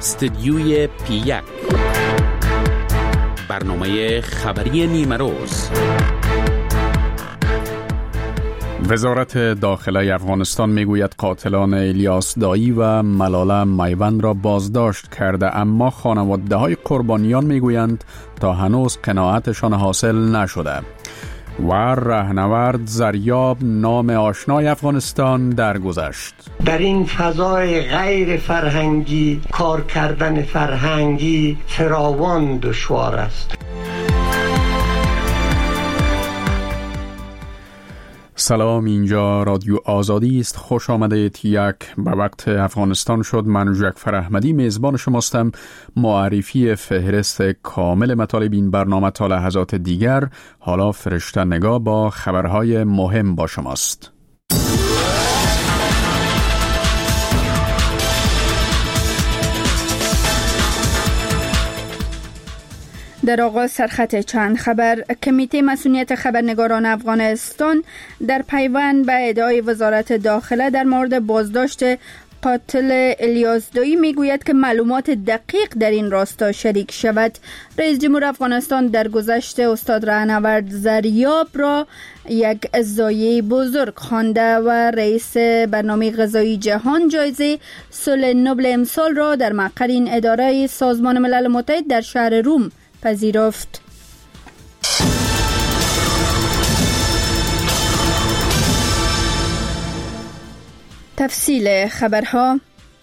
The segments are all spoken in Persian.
استدیوی پی1 برنامه خبری نیمه روز. وزارت داخله افغانستان میگوید قاتلان الیاس دایی و ملاله میوند را بازداشت کرده، اما خانواده‌های قربانیان میگویند تا هنوز قناعتشان حاصل نشده. و رهنورد زریاب نام آشنای افغانستان درگذشت. در این فضای غیر فرهنگی کار کردن فرهنگی فراوان دشوار است. سلام، اینجا رادیو آزادی است. خوش آمدید. یک به وقت افغانستان شد. من جعفر احمدی میزبان شماستم. معرفی فهرست کامل مطالب این برنامه تا لحظات دیگر. حالا فرشته نگاه با خبرهای مهم با شماست. در آغاز سرخط چند خبر. کمیته مسئولیت خبرنگاران افغانستان در پیوند به ادعای وزارت داخله در مورد بازداشت قاتل الیاس دایی میگوید که معلومات دقیق در این راستا شریک شود. رئیس جمهور افغانستان در گذشته استاد رهنورد زریاب را یک ضایعه بزرگ خوانده و رئیس برنامه غذایی جهان جایزه صلح نوبل امسال را در مقر این اداره سازمان ملل متحد در شهر روم پذیرفت. تفصیل خبرها.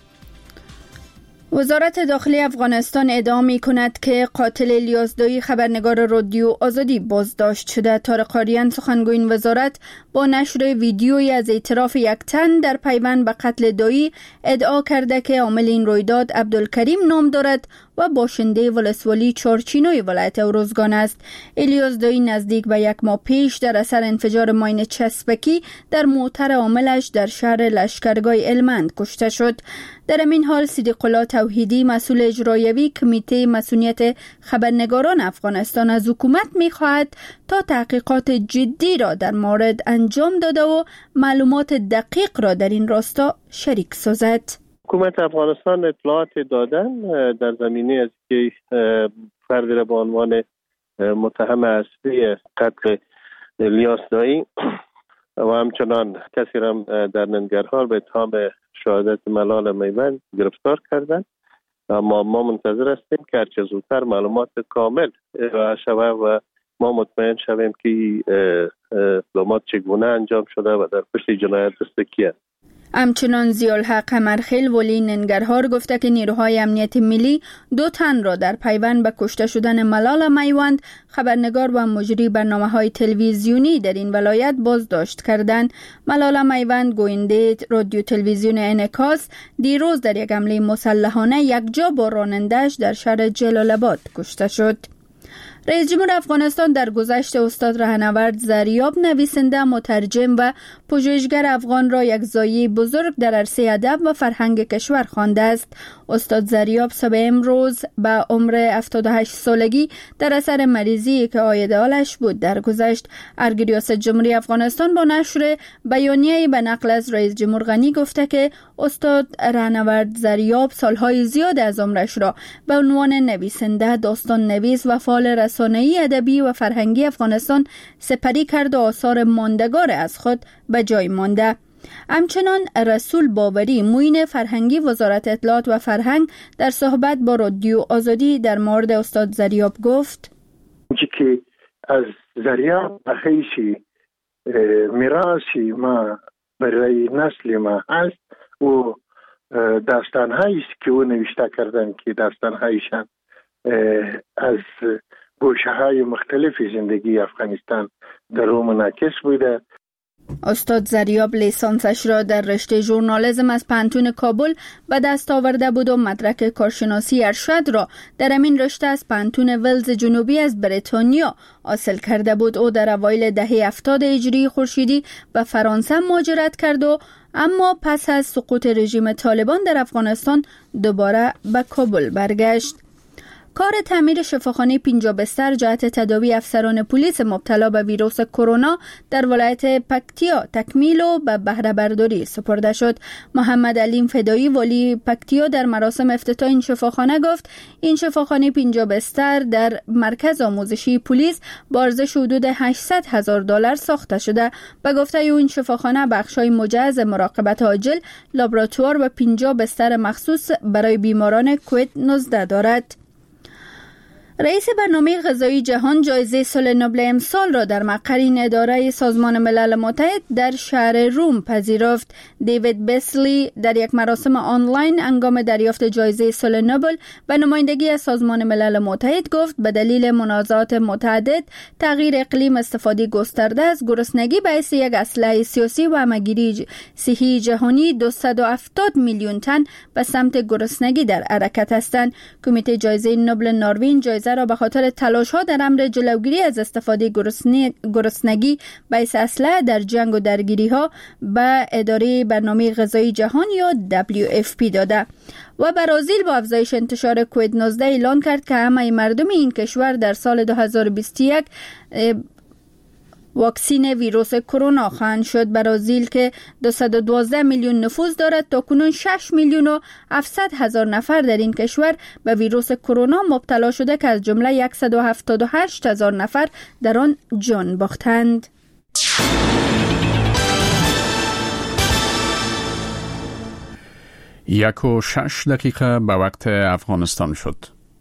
وزارت داخلی افغانستان ادعا می کند که قاتل الیاس دایی خبرنگار رادیو آزادی بازداشت شده. طارق آریان سخنگوی این وزارت با نشر ویدیویی از اعتراف یک تن در پیوند به قتل دایی ادعا کرده که عامل این رویداد عبدالکریم نام دارد و باشنده ولسوالی چارچینوی ولایت اروزگان است. الیاس دایی نزدیک به یک ماه پیش در اثر انفجار ماین چسبکی در موتر عاملش در شهر لشکرگاه هلمند کشته شد. در این حال صدیق الله توحیدی مسئول اجرایوی کمیته مسئولیت خبرنگاران افغانستان از حکومت می‌خواهد تا تحقیقات جدی را در مورد انجام داده و معلومات دقیق را در این راستا شریک سازد. حکومت افغانستان اطلاعات دادن در زمینه از که فردی را به عنوان متهم اصلی قتل الیاس دایی و همچنان کسی را در ننگرهار به اتهام شهادت ملاله میوند گرفتار کردند. اما ما منتظر هستیم که هرچه زودتر معلومات کامل ارائه شود و ما مطمئن شویم که اقدامات چگونه انجام شده و در پشت جنایت دست کی است. همچنان ضیاءالحق قمرخیل ولی ننگرهار گفته که نیروهای امنیت ملی 2 تن را در پیوند به کشته شدن ملاله میوند خبرنگار و مجری برنامه‌های تلویزیونی در این ولایت بازداشت کردند. ملاله میوند گوینده رادیو تلویزیون انعکاس دیروز در یک حمله مسلحانه یکجا با راننده‌اش در شهر جلال آباد کشته شد. رئیس جمهور افغانستان در گذشته استاد رهنورد زریاب نویسنده، مترجم و پژوهشگر افغان را یک ضایعه بزرگ در عرصه ادب و فرهنگ کشور خوانده است. استاد زریاب صبح امروز به عمر 78 سالگی در اثر مریضی که عاید حالش بود درگذشت. ارگ ریاست جمهوری افغانستان با نشر بیانیه‌ای به نقل از رئیس جمهور غنی گفته که استاد رهنورد زریاب سالهای زیاد از عمرش را به عنوان نویسنده، داستان نویس و فعال رسانه‌ای ادبی و فرهنگی افغانستان سپری کرد و آثار ماندگار از خود به جای مانده. همچنان رسول باوری معین فرهنگی وزارت اطلاعات و فرهنگ در صحبت با رادیو آزادی در مورد استاد زریاب گفت که از زریاب بخیشی میراثی ما برای نسل ما هست و داستان‌هایی است که او نوشته کردن که داستان‌هایشان از گوشه‌های مختلف زندگی افغانستان در او منعکس بوده. استاد زریاب لیسانسش را در رشته ژورنالیسم از پانتون کابل به دست آورده بود و مدرک کارشناسی ارشد را در همین رشته از پانتون ولز جنوبی از بریتانیا حاصل کرده بود. او در اوایل دهه 70 هجری خورشیدی به فرانسه مهاجرت کرد و اما پس از سقوط رژیم طالبان در افغانستان دوباره به کابل برگشت. کار تعمیر شفاخانه 50 بستر جهت تداوی افسران پلیس مبتلا به ویروس کرونا در ولایت پکتیا تکمیل و به بهره برداری سپرده شد. محمد علیم فدایی والی پکتیا در مراسم افتتاح این شفاخانه گفت این شفاخانه 50 بستر در مرکز آموزشی پلیس با ارزش حدود $800,000 ساخته شده. به گفته او این شفاخانه بخش‌های مجهز مراقبت عاجل، لابراتوار و 50 بستر مخصوص برای بیماران کووید 19 دارد. رئیس برنامه غذایی جهان جایزه صلح نوبل امسال را در مقر این اداره سازمان ملل متحد در شهر روم پذیرفت. دیوید بیسلی در یک مراسم آنلاین هنگام دریافت جایزه صلح نوبل به نمایندگی از سازمان ملل متحد گفت به دلیل منازعات متعدد، تغییر اقلیم، استفاده گسترده از گرسنگی باعث یک اسلحه سیاسی و همگیری صحی جهانی 270 میلیون تن به سمت گرسنگی در حرکت هستند. کمیته جایزه نوبل نروژ جایزه را به خاطر تلاش‌ها در امر جلوگیری از استفاده گرسنگی باعث اسلحه در جنگ و درگیری‌ها به اداره برنامه غذایی جهان یا WFP داده. و برازیل با افزایش انتشار کووید 19 اعلان کرد که همه مردم این کشور در سال 2021 واکسین ویروس کرونا خواهند شد. برازیل که 212 میلیون نفوس دارد تاکنون 6 میلیون و 700 هزار نفر در این کشور به ویروس کرونا مبتلا شده که از جمله 178 هزار نفر در آن جان باختند. 1:06 به وقت افغانستان شد.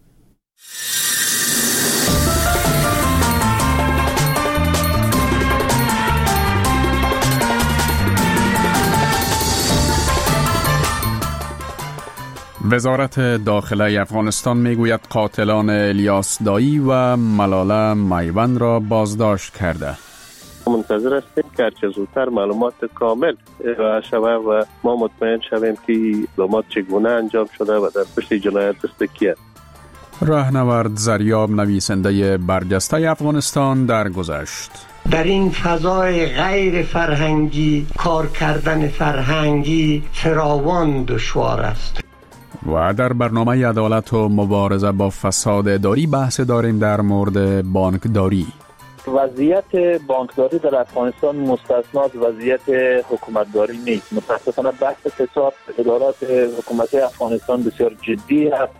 وزارت داخله افغانستان میگوید قاتلان الیاس دایی و ملاله میوند را بازداشت کرده. منتظر هستیم که هرچه زودتر معلومات کامل ارائه شود و ما مطمئن شویم که اقدامات چگونه انجام شده و در پشت جنایت دست کی است. راهنورد زریاب نویسنده برجسته افغانستان درگذشت. در این فضای غیر فرهنگی کار کردن فرهنگی فراوان دشوار است. و در برنامه عدالت و مبارزه با فساد اداری بحث داریم در مورد بانکداری. وضعیت بانکداری در افغانستان مستثنا از وضعیت حکومتداری نیست. متاسفانه بحث فساد ادارات حکومتی افغانستان بسیار جدی است.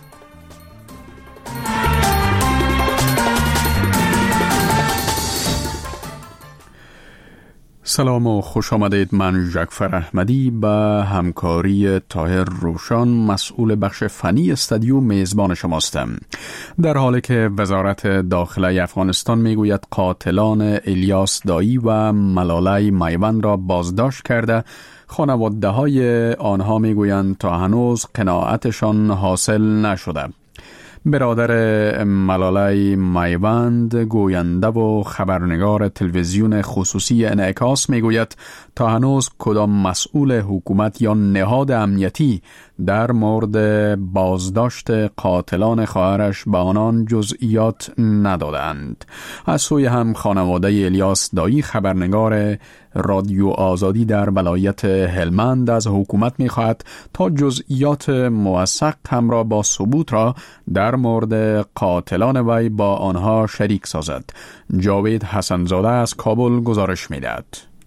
سلام و خوش آمدید. من جعفر احمدی به همکاری طاهر روشان مسئول بخش فنی استودیو میزبان شماستم. در حالی که وزارت داخله افغانستان میگوید قاتلان الیاس دایی و ملاله میوند را بازداشت کرده، خانواده های آنها میگویند تا هنوز قناعتشان حاصل نشده. برادر ملاله میوند گوینده و خبرنگار تلویزیون خصوصی انعکاس میگوید تا هنوز کدام مسئول حکومت یا نهاد امنیتی در مورد بازداشت قاتلان خواهرش به آنان جزئیات ندادند. از سوی هم خانواده الیاس دایی خبرنگار رادیو آزادی در ولایت هلمند از حکومت می‌خواهد تا جزئیات موثق همراه با ثبوت را در مورد قاتلان وی با آنها شریک سازد. جاوید حسنزاده از کابل گزارش می‌دهد.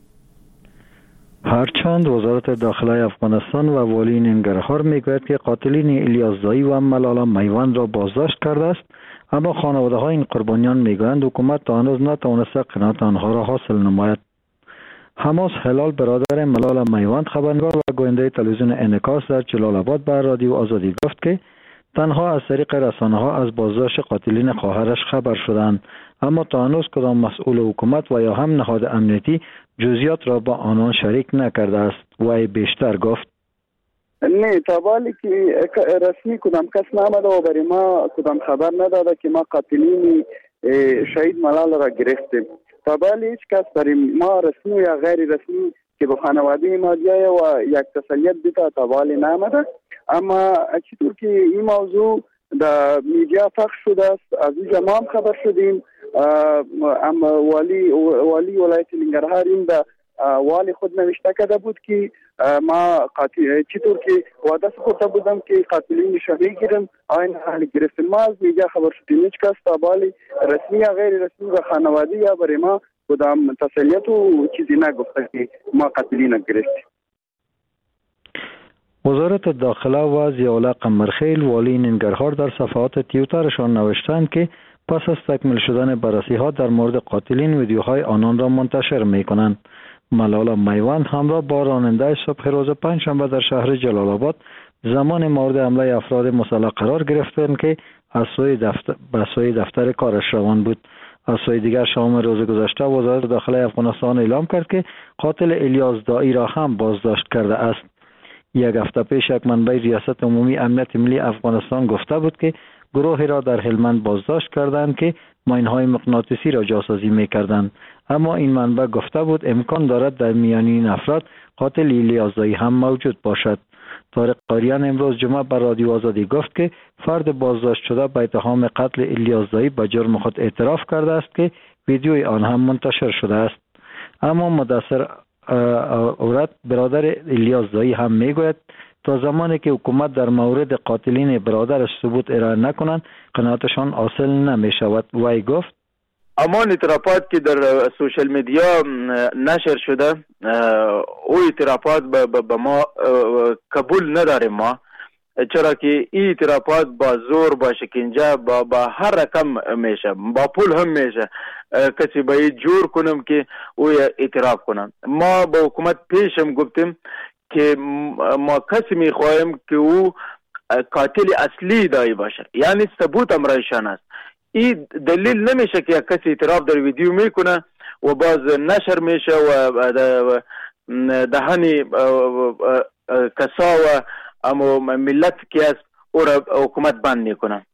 هرچند وزارت داخله افغانستان و والی ننگرهار میگوید که قاتلین الیاس دایی و ملاله میوند را بازداشت کرده است، اما خانواده های این قربانیان میگویند حکومت تا هنوز نتوانسته قناعت آنها را حاصل نماید. حماس هلال برادر ملاله میوند خبرنگار و گوینده تلویزیون انعکاس در جلال آباد به رادیو آزادی گفت که تنها از طریق رسانه ها از بازداشت قاتلین خواهرش خبر شدند، اما تا هنوز کدام مسئول حکومت و یا هم نهاد امنیتی جزئیات را با آنان شریک نکرده است. و بیشتر گفت نه، تا بالی که رسمی کدام کس نامده و برای ما کدام خبر نداده که ما قاتلین شهید ملاله را گرفتیم. تا بالی هیچ کس برای ما رسمی یا غیر رسمی که به خانواده ما بیایه و یک تسلیت بیده تا بالی نامده. اما چطور که این موضوع در میدیا پخش شده است، از اینجا ما هم خبر شدیم. اما والی ولایت ننگرهار این در والی خود نوشته کرده بود که ما چطور که وعده سپرده بودم که قاتلینش میگیرم آین حال گرفتم. ما از میگه خبر شدیم هیچ کس تابالی رسمی یا غیر رسمی و خانوادی یا برای ما کدام تسلیت و چیزی نگفته که ما قاتلین گرفتیم. وزارت داخله و ضیاءالله قمرخیل والی ننگرهار در صفحات توییترشان نوشتند که پس از تکمیل شدن بررسی‌ها در مورد قاتلین ویدیوهای آنان را منتشر می‌کنند. ملاله میوند همراه با راننده صبح روز پنجشنبه در شهر جلال آباد زمان مورد حمله افراد مسلح قرار گرفتند که از سوی دفتر کارش روان بود. از سوی دیگر شام روز گذشته وزارت داخله افغانستان اعلام کرد که قاتل الیاس دایی را هم بازداشت کرده است. یک هفته پیش یک منبع ریاست عمومی امنیت ملی افغانستان گفته بود که گروهی را در هلمند بازداشت کردند که ماین‌های مغناطیسی را جاسازی می‌کردند، اما این منبع گفته بود امکان دارد در میان این افراد قاتل الیاس دایی هم موجود باشد. طارق قاریان امروز جمعه بر رادیو آزادی گفت که فرد بازداشت شده به اتهام قتل الیاس دایی به جرم خود اعتراف کرده است که ویدیوی آن هم منتشر شده است. اما مدثر اورد برادر الیاس دایی هم میگوید تا زمانی که حکومت در مورد قاتلین برادرش ثبوت ارائه نکنند قناعتشان حاصل نمی شود. وی گفت امان اعترافات که در سوشل میدیا نشر شده او اعترافات به ما قبول نداریم ما، چرا که این اعترافات با زور، با شکنجه، با هر رقم میشه، با پول هم میشه. کسی باید جور کنم که او اعتراف کنم. ما با حکومت پیشم گفتیم که ما کسی میخواهیم که او قاتل اصلی دایی باشه، یعنی ثبوت امرایشان است. این دلیل نمیشه که یک کسی اعتراف در ویدیو میکنه و باز نشر میشه و دهنی کسا و اما ملت که است او را حکومت بند میکنه.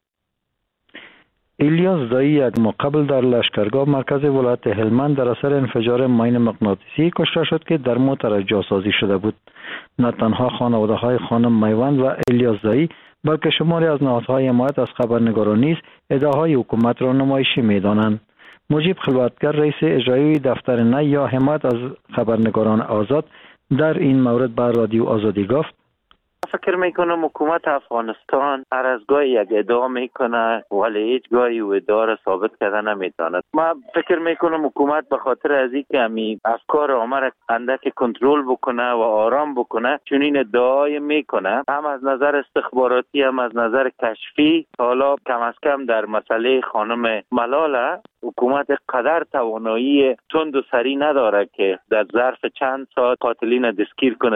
الیاس دایی یک ماه قبل در لشکرگاه مرکز ولایت هلمند در اثر انفجار ماین مغناطیسی کشته شد که در موتر جاسازی شده بود. نه تنها خانواده های خانم میوند و الیاس دایی بلکه شماری از نهادهای حمایت از خبرنگاران نیز ادعاهای حکومت را نمایشی می‌دانند. مجیب خلوتگر رئیس اجرایی دفتر نه یا حمایت از خبرنگاران آزاد در این مورد بر رادیو آزادی گفت فکر میکنم حکومت افغانستان هر از گاهی یک ادعا میکنه ولی هیچ گاهی او ادعا را ثابت کرده نمیتونه. ما فکر میکنم حکومت به خاطر از اینکه همین افکار عامه را اندک کنترل بکنه و آرام بکنه چون این ادعای میکنه، هم از نظر استخباراتی هم از نظر کشفی. حالا کم از کم در مسئله خانم ملاله حکومت قدر توانایی تند و سری نداره که در ظرف چند ساعت قاتلین دستگیر کنه.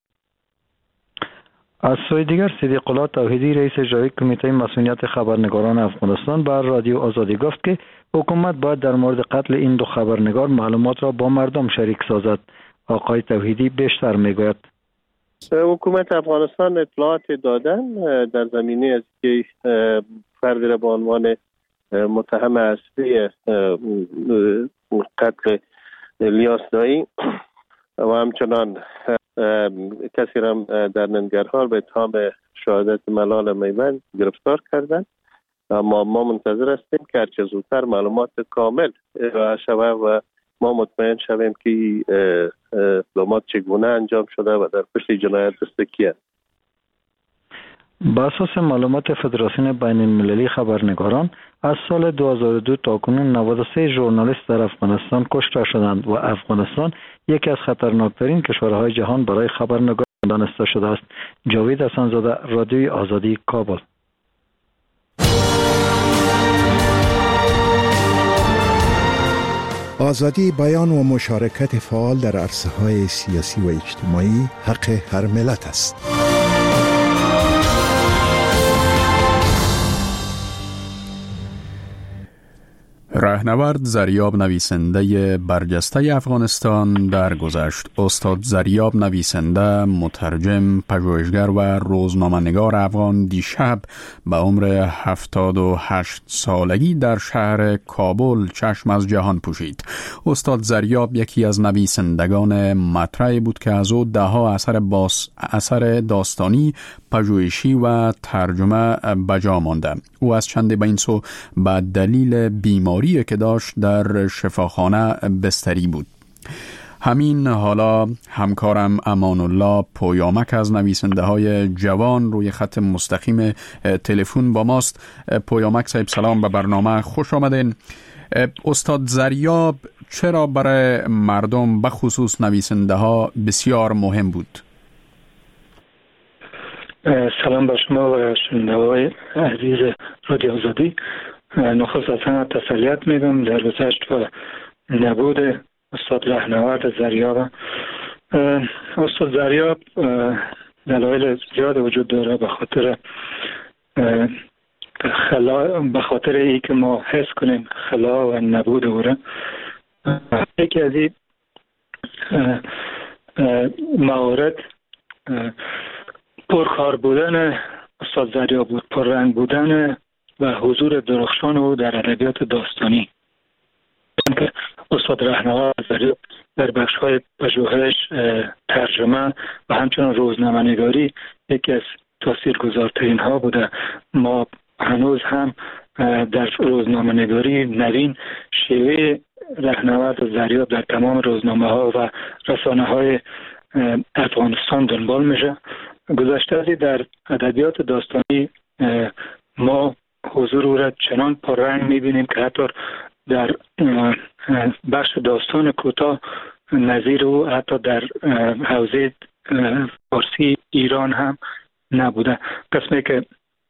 از سوی دیگر صدیق الله توحیدی رئیس اجرایی کمیته مسئولیت خبرنگاران افغانستان بر رادیو آزادی گفت که حکومت باید در مورد قتل این دو خبرنگار معلومات را با مردم شریک سازد. آقای توحیدی بیشتر میگوید حکومت افغانستان اطلاعات دادن در زمینه از که فردی را به عنوان متهم اصلی قتل الیاس دایی و همچنان کسی را در ننگرهار به اتهام شهادت ملاله میوند گرفتار کردند. ما منتظر هستیم که هرچه زودتر معلومات کامل ارائه شود و ما مطمئن شویم که اقدامات چگونه انجام شده و در پشت جنایت دست کی است. بر اساس معلومات فدراسیون بین المللی خبرنگاران از سال 2002 تا کنون 93 ژورنالیست در افغانستان کشته شدند و افغانستان یکی از خطرناکترین کشورهای جهان برای خبرنگاری دانسته شده است. جاوید حسن‌زاده، رادیوی آزادی، کابل. آزادی بیان و مشارکت فعال در عرصه‌های سیاسی و اجتماعی حق هر ملت است. رهنورد زریاب نویسنده برجسته افغانستان درگذشت. استاد زریاب نویسنده، مترجم، پژوهشگر و روزنامه‌نگار افغان دیشب به عمر 78 سالگی در شهر کابل چشم از جهان پوشید. استاد زریاب یکی از نویسندگان مطرحی بود که از او دهها اثر داستانی، پژوهشی و ترجمه بجا مانده. او از چند به این سو به دلیل بیماری که داشت در شفاخانه بستری بود. همین حالا همکارم امان الله پویامک از نویسنده های جوان روی خط مستقیم تلفن با ماست. پویامک صاحب سلام، به برنامه خوش آمدین. استاد زریاب چرا برای مردم به خصوص نویسنده ها بسیار مهم بود؟ سلام به شما و شنونده‌های عزیز رادیو آزادی. نخست از همه تسلیت میگم در گذشت و نبود استاد رهنورد زریاب. استاد زریاب دلایل زیاد وجود داره به خاطر ای که ما حس کنیم خلا و نبود او را. یکی از این موارد پرکار بودن استاد زریاب بود، پررنگ بودن و حضور درخشان او در ادبیات داستانی. استاد رهنورد زریاب در بخش‌های پژوهش، ترجمه و همچنین روزنامه‌نگاری یکی از تاثیرگذارترین ها بوده. ما هنوز هم در روزنامه‌نگاری نوین شیوه رهنورد زریاب در تمام روزنامه‌ها و رسانه‌های افغانستان دنبال میشه. گذشته ازی در ادبیات داستانی ما حضور او را چنان پررنگ میبینیم که حتی در بخش داستان کوتاه نظیر او حتی در حوزه فارسی ایران هم نبوده. قسمی که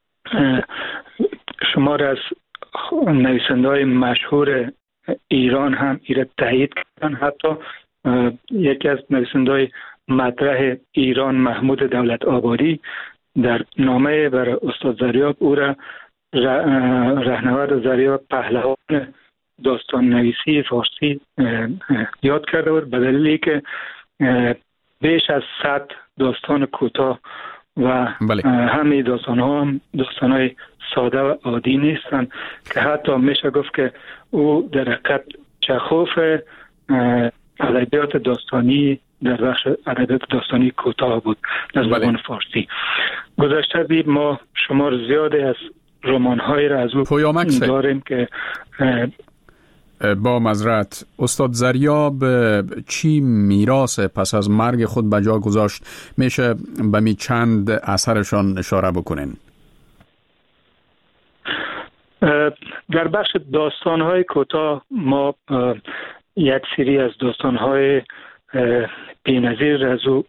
شمار از نویسنده‌های مشهور ایران هم ایره تایید کردن. حتی یکی از نویسنده‌های مطرح ایران محمود دولت آبادی در نامه بر استاد زریاب او را رهنورد زریاب پهلوان داستان نویسی فارسی یاد کرده بود، به دلیلی که بیش از 100 داستان کوتاه و همه داستان‌ها هم داستان‌های ساده و عادی نیستن که حتی میشه گفت که او در حقیقت چخوف ادبیات داستانی در بخش ادبیات داستانی کوتاه بود در زبان فارسی. گذشته بی ما شمار زیادی از رمان‌های را از او داریم که با معذرت استاد زریاب چی میراث پس از مرگ خود به جا گذاشت؟ میشه به می چند اثرشان اشاره بکنین؟ در بخش داستان‌های کوتاه ما یک سری از داستان‌های بی‌نظیر از او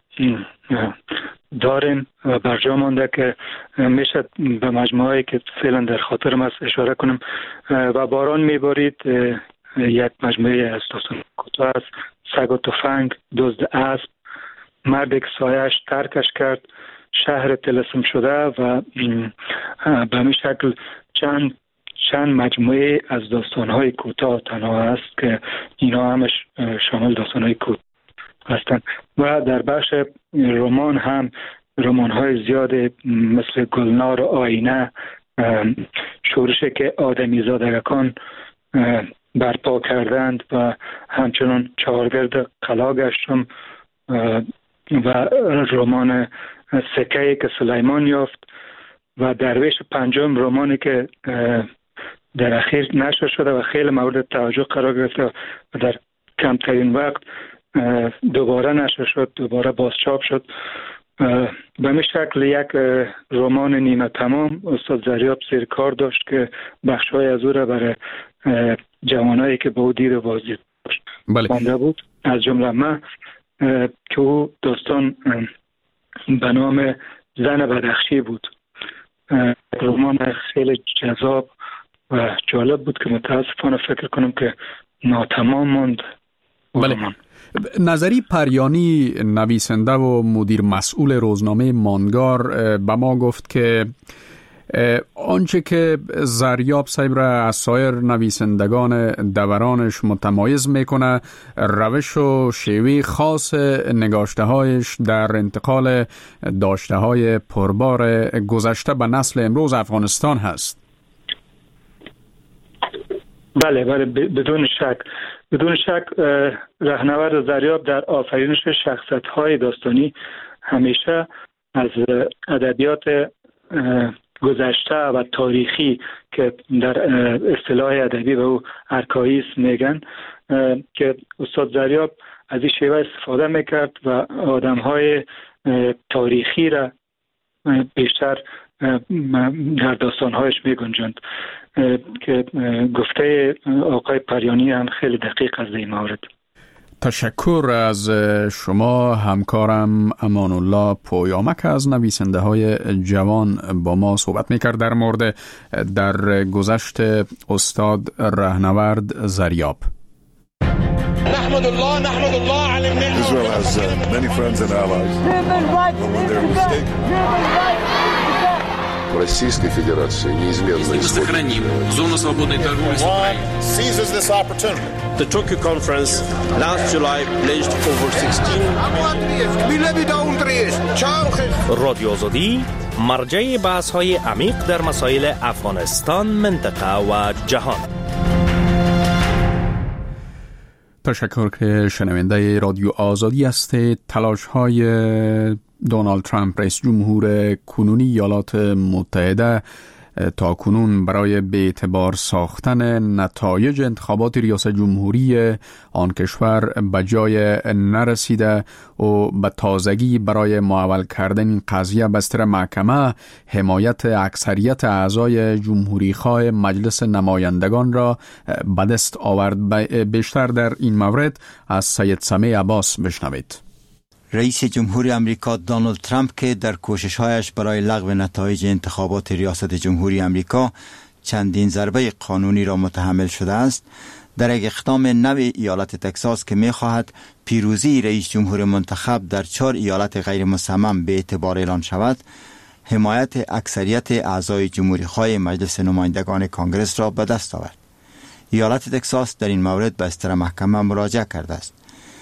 داریم و برجا مانده که میشه به مجموعه‌ای که فعلا در خاطرم است اشاره کنم. و باران میبارید یک مجموعه از داستان کوتاه است، سگ و تفنگ، دزد اسب، مردی که سایه‌اش ترکش کرد، شهر طلسم شده و به همین شکل چند مجموعه از داستان‌های کوتاه تنها است که اینا همش شامل داستان‌های کوتاه هستند. و در بخش رمان هم رمان‌های زیاد مثل گلنار و آینه، شورشی که آدمی زادگان برپا کردند و همچنان چهارگرد قلا گشتم و رمان سکه‌ای که سلیمان یافت و درویش پنجم، رمانی که در اخیر نشر شده و خیلی مورد توجه قرار گرفته و در کمترین وقت دوباره نشر شد، دوباره بازچاپ شد. به همین شکل یک رمان نیمه تمام استاد زریاب زیر کار داشت که بخش‌های از او را برای جوانایی که با او دید و بازدید خوانده بود. از جمله من که او داستان به نام زن بدخشی بود، رمان خیلی جذاب و جالب بود که متاسفانه فکر کنم که ناتمام ماند. بله. نظری پریانی نویسنده و مدیر مسئول روزنامه ماندگار به ما گفت که آنچه که زریاب صاحب را از سایر نویسندگان دورانش متمایز میکنه روش و شیوه خاص نگاشته‌هایش در انتقال داشته‌های پربار گذشته به نسل امروز افغانستان هست. بله بدون شک رهنورد زریاب در آفرینش شخصیت‌های داستانی همیشه از ادبیات گذشته و تاریخی که در اصطلاح ادبی به او ارکاییسم میگن که استاد زریاب از این شیوه استفاده میکرد و آدمهای تاریخی را بیشتر در داستانهایش میگنجند که گفته آقای پریانی هم خیلی دقیق از این مورد. تشکر از شما همکارم امان الله پویامک از نویسنده های جوان با ما صحبت میکرد در مورد در گذشت استاد رهنورد زریاب. نحمد الله على النعمة. Israel has many friends and allies. But when they're mistaken. Российской Федерации неизменно сохраним зону свободной торговли с Украиной. Seizes this opportunity. The Tokyo conference last July pledged over 16 رادیو آزادی مرجع بحث‌های عمیق در مسائل افغانستان، منطقه و جهان. تشکر که شنونده رادیو آزادی هستید. تلاش‌های دونالد ترامپ رئیس جمهور کنونی ایالات متحده تا کنون برای به اعتبار ساختن نتایج انتخابات ریاست جمهوری آن کشور به جای نرسیده و به تازگی برای معول کردن این قضیه بستر محکمه حمایت اکثریت اعضای جمهوری‌خواه مجلس نمایندگان را به دست آورد. بیشتر در این مورد از سید سمیع عباس بشنوید. رئیس جمهور امریکا دونالد ترامپ که در کوشش‌هایش برای لغو نتایج انتخابات ریاست جمهوری امریکا چندین ضربه قانونی را متحمل شده است، در یک اقدام نو ایالت تگزاس که می‌خواهد پیروزی رئیس جمهور منتخب در 4 ایالت غیر مصمم به اعتبار اعلان شود، حمایت اکثریت اعضای جمهوری‌خواه مجلس نمایندگان کانگرس را به دست آورد. ایالت تگزاس در این مورد به استر محکمه مراجعه کرده است.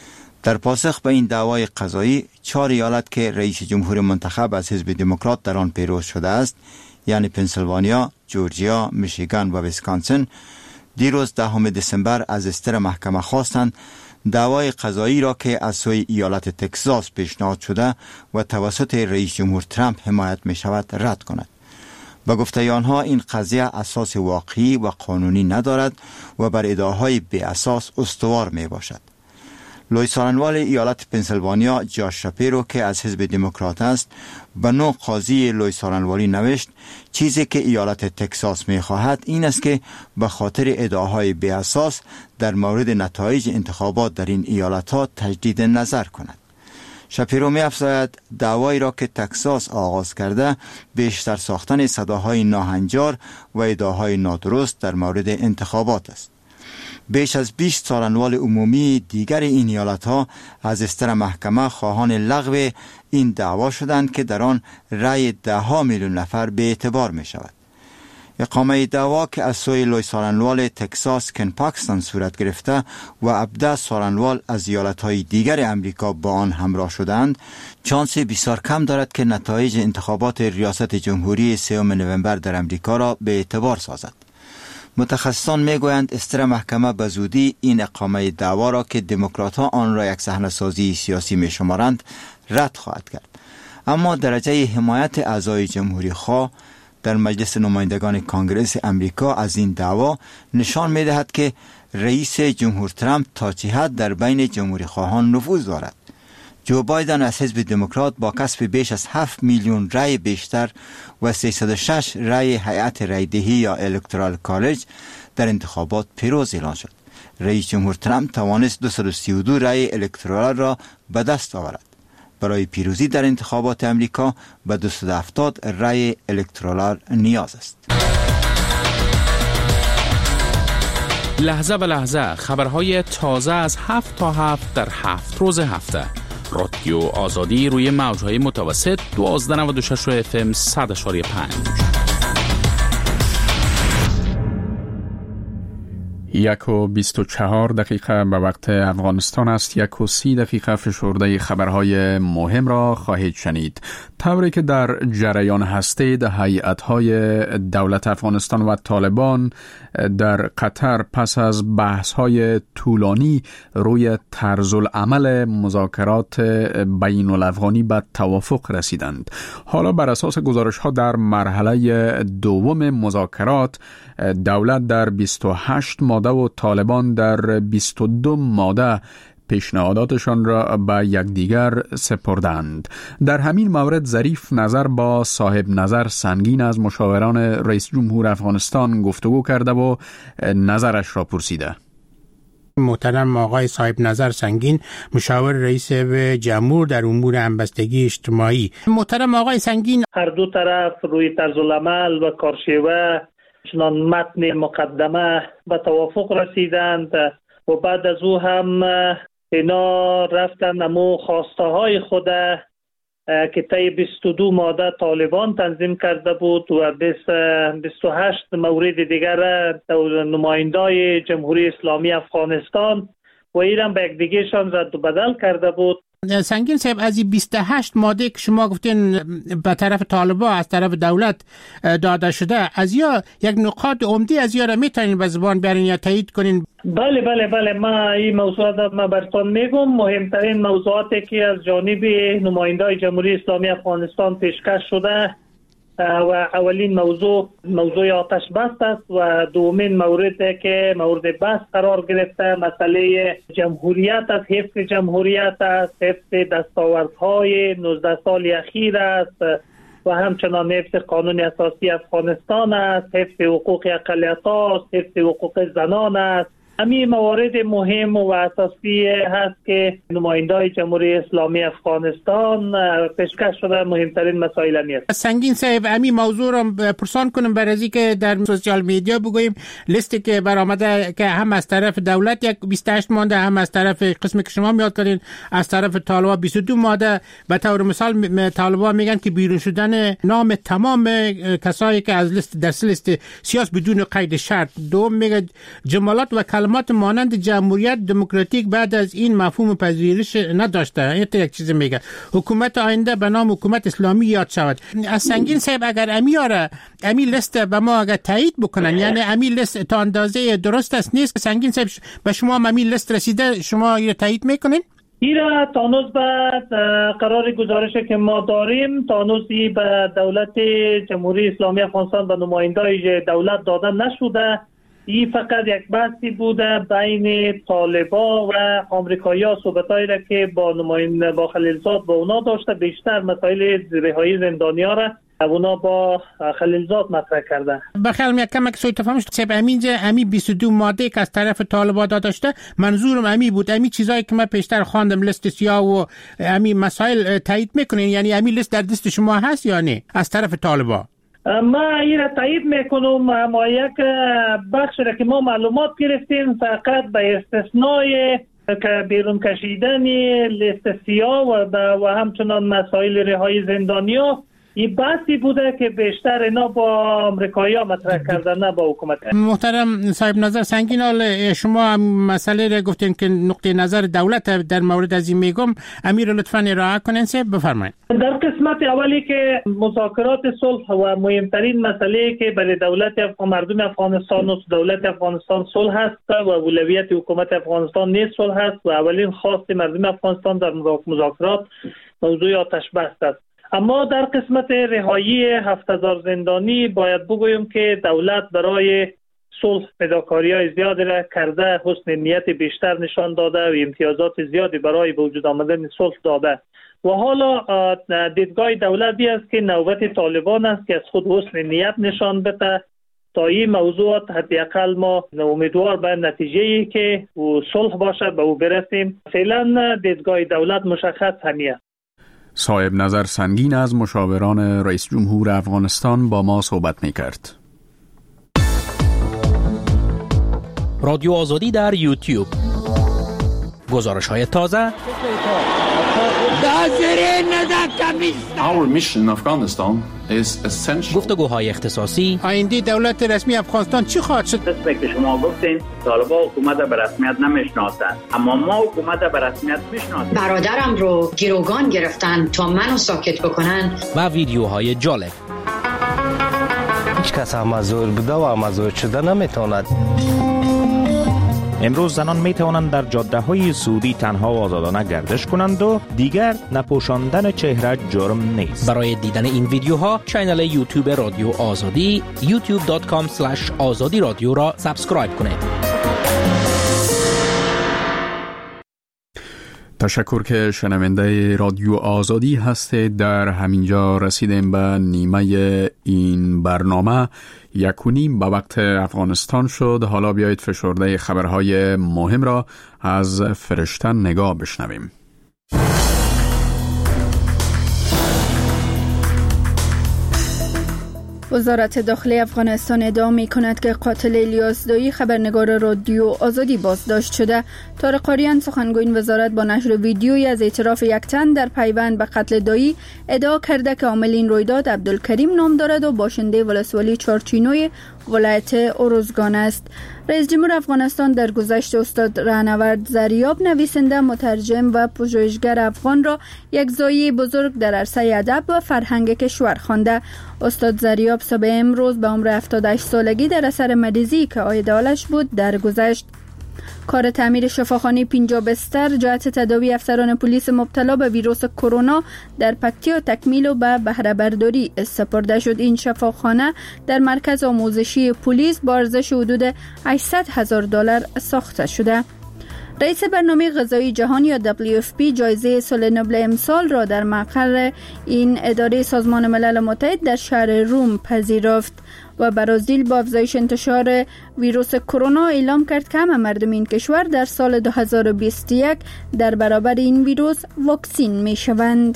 در پاسخ به این دعوای قضایی، 4 ایالت که رئیس جمهور منتخب از حزب دموکرات در آن پیروز شده است، یعنی پنسیلوانیا، جورجیا، میشیگان و ویسکانسن، دیروز 10 دسامبر از استر محکمه خواستند دعوای قضایی را که از سوی ایالت تگزاس پیشنهاد شده و توسط رئیس جمهور ترامپ حمایت می شود رد کند. با گفته آنها این قضیه اساس واقعی و قانونی ندارد و بر ادعاهای بی اساس استوار می باشد. لوی سارنوال ایالت پنسیلوانیا جاش شاپیرو که از حزب دموکرات است به نوع قاضی لوی سارنوالی نوشت چیزی که ایالت تگزاس می خواهد این است که به خاطر ادعاهای بی اساس در مورد نتایج انتخابات در این ایالت ها تجدید نظر کند. شاپیرو می افزاید دعوایی را که تگزاس آغاز کرده بیشتر ساختن صداهای ناهنجار و ادعاهای نادرست در مورد انتخابات است. بیش از 20 سارنوال عمومی دیگر این ایالت‌ها از استر محکمه خواهان لغو این دعوا شدند که در آن رأی 10 میلیون نفر به اعتبار می شود. اقامه دعوا که از سوی لوی سارنوال تگزاس کن پاکستان صورت گرفته و 17 سارنوال از ایالت‌های دیگر امریکا با آن همراه شدند، چانس بسیار کم دارد که نتایج انتخابات ریاست جمهوری 3 نوامبر در امریکا را به اعتبار سازد. متخصصان میگویند استر محکمه به زودی این اقامه دعوا را که دموکرات‌ها آن را یک صحنه‌سازی سیاسی می‌شمارند رد خواهد کرد. اما درجه حمایت اعضای جمهوری‌خواه در مجلس نمایندگان کانگرس امریکا از این دعوا نشان می‌دهد که رئیس جمهور ترامپ تا چه حد در بین جمهوری‌خواهان نفوذ دارد. جو بایدن از حزب دموکرات با کسب بیش از 7 میلیون رای بیشتر و 306 رای هیئت رایدهی یا الکترال کالج در انتخابات پیروز اعلان شد. رئیس جمهور ترامپ توانست 232 رای الکترال را به دست آورد. برای پیروزی در انتخابات امریکا به 270 رای الکترال نیاز است. لحظه به لحظه خبرهای تازه از 7 تا 7 در 7 روز هفته. رادیو آزادی روی موجهای متوسط 1296 FM 100.5. 1:24 دقیقه به وقت افغانستان است. 1:30 دقیقه فشرده خبرهای مهم را خواهید شنید. طوری که در جریان هستید، هیئت‌های دولت افغانستان و طالبان در قطر پس از بحث‌های طولانی روی طرز العمل مذاکرات بین الافغانی به توافق رسیدند. حالا بر اساس گزارش‌ها در مرحله دوم مذاکرات، دولت در 28 ماده و طالبان در 22 ماده پیشنهاداتشان را به یکدیگر سپردند. در همین مورد ظریف نظر با صاحب نظر سنگین از مشاوران رئیس جمهور افغانستان گفتگو کرده و نظرش را پرسیده. محترم آقای صاحب نظر سنگین، مشاور رئیس جمهور در امور همبستگی اجتماعی. محترم آقای سنگین، هر دو طرف روی طرز العمل و کارشیوه چنان متن مقدمه به توافق رسیدند و بعد از او هم اینا رفتن امو خواسته های خود که طی 22 ماده طالبان تنظیم کرده بود و 28 مورد دیگر نمایندای جمهوری اسلامی افغانستان و ایران به یکدیگه‌شان رد و بدل کرده بود. سنگین صاحب، از این 28 ماده که شما گفتین به طرف طالبان از طرف دولت داده شده، از یا یک نقاط عمده از یا را میتونین به زبان بیارین یا تایید کنین؟ بله ما این موضوعات ما براتون میگم. مهمترین موضوعاتی که از جانب نمایندای جمهوری اسلامی افغانستان پیشکش شده و اولین موضوع آتش بس است و دومین موردی که مورد بحث قرار گرفته مسئله جمهوریت است، حفظ جمهوریت است، حفظ دستاوردهای 19 سال اخیر است و همچنان حفظ قانون اساسی افغانستان است، حفظ حقوق اقلیت‌ها است، حفظ حقوق زنان است. همین موارد مهم و اساسی هست که نمایندای جمهوری اسلامی افغانستان پیشکش شده. مهمترین مسائل همی است. سنگین صاحب، همین موضوع را پرسان کنم برای از اینکه در سوشال میدیا بگوییم لیستی که برآمده که هم از طرف دولت یک 28 ماده، هم از طرف قسمی که شما میاد کردین از طرف طالبان 22 ماده. به طور مثال طالبان میگن که بیرون شدن نام تمام کسایی که از لیست سیاسی بدون قید شرط. دوم میگه جملات و کلمات مانند جمهوریت دموکراتیک بعد از این مفهوم پذیرش نداشته. این یک چیز میگه. حکومت آینده به نام حکومت اسلامی یاد شود. از سنگین صاحب اگر امی لیست به ما اگر تایید بکنن، یعنی امی لیست تا اندازه درست است نیست، سنگین صاحب به شما امی لیست رسیده، شما اینو تایید میکنین؟ ایرا تانوز بعد قرار گزارشی که ما داریم تانوزی به دولت جمهوری اسلامی افغانستان و نمایندای دولت داده نشده. این فقط یک بحثی بوده بین طالبان و آمریکایی‌ها، صحبتایی را که با خلیلزاد با اونا داشته. بیشتر مسائل رهایی زندانی‌ها را اونا با خلیلزاد مطرح کرده. بخیال یک کمک سوی تفهمش سب امی 22 ماده که از طرف طالبان داده شده، منظورم امی بود. امی چیزایی که من پیشتر خواندم لیست سیاه و امی مسائل تایید میکنین، یعنی امی لیست در دست شما هست یا نه از طرف طالبان؟ ما این را تایید میکنم. ما یک بخش را که ما معلومات گرفتیم فقط به استثنای که بیرون کشیدن لیست سیاه و همچنان مسائل رهایی زندانی‌ها، این بحثی بوده که بیشتر اینا با آمریکایی‌ها مطرح کردن، نه با حکومت. محترم صاحب نظر سنگین، شما مسئله را گفتین که نقطه نظر دولت در مورد از این میگم، امیر لطفاً ارائه کنین. بفرمایید. در قسمت اولی که مذاکرات صلح و مهمترین مسئله که برای مردم افغانستان و دولت افغانستان صلح است و اولویت حکومت افغانستان نیست صلح است و اولین خواست مردم افغانستان در مذاکرات موضوع آتش بس است. اما در قسمت رهایی 7000 زندانی باید بگویم که دولت برای صلح فداکاری‌های زیادی را کرده، حسن نیت بیشتر نشان داده و امتیازات زیادی برای به وجود آمدن صلح داده و حالا دیدگاه دولتی است که نوبت طالبان است که از خود حسن نیت نشان بده تا این موضوعات حداقل ما امیدوار به نتیجه‌ای که صلح باشد به او برسیم. فعلا دیدگاه دولت مشخص همیه. صاحب نظر سنگین از مشاوران رئیس جمهور افغانستان با ما صحبت می‌کرد. رادیو آزادی در یوتیوب، گزارش‌های تازه. Our mission in Afghanistan is essential. گفتگوهای اختصاصی. آینده دولت رسمی افغانستان چی خواهد شد؟ مثل که شما گفتین طالبان حکومت به رسمیت نمیشناسند، اما ما حکومت به رسمیت میشناسیم. برادرم رو گروگان گرفتن تا منو ساکت بکنن. و ویدیوهای جالب. هیچ کس مزور بوده و مزور شده نمیتواند. امروز زنان می توانند در جاده‌های سعودی تنها و آزادانه گردش کنند و دیگر نپوشاندن چهره جرم نیست. برای دیدن این ویدیوها کانال یوتیوب رادیو آزادی youtube.com/azadi رادیو را سابسکرایب کنید. تشکر که شنونده رادیو آزادی هستید. در همینجا رسیدیم به نیمه این برنامه. 1:30 به وقت افغانستان شد. حالا بیایید فشرده خبرهای مهم را از فرشته نگاه بشنویم. وزارت داخلی افغانستان ادعا می کند که قاتل الیاس دایی خبرنگار رادیو آزادی بازداشت شده. طارق قاریان سخنگوی این وزارت با نشر ویدیویی از اعتراف یک تن در پیوند به قتل دایی ادعا کرده که عامل این رویداد عبدالکریم نام دارد و باشنده ولسوالی چارچینوی ولایت اروزگان است. رئیس جمهور افغانستان در گذشته استاد رهنورد زریاب نویسنده، مترجم و پژوهشگر افغان را یک زایی بزرگ در عرصه ادب و فرهنگ کشور خوانده. استاد زریاب صبح امروز به عمر 78 سالگی در اثر مریضی که عاید حالش بود درگذشت. کار تعمیر شفاخانه 50 بستر جهت تداوی افسران پلیس مبتلا به ویروس کرونا در پکتیا تکمیل و به بهره برداری سپرده شد. این شفاخانه در مرکز آموزشی پلیس با ارزش حدود $800,000 ساخته شده. رئیس برنامه غذایی جهان یا WFP جایزه صلح نوبل امسال را در مقر این اداره سازمان ملل متحد در شهر روم پذیرفت و برازیل با افزایش انتشار ویروس کرونا اعلام کرد که همه مردم این کشور در سال 2021 در برابر این ویروس واکسین می شوند.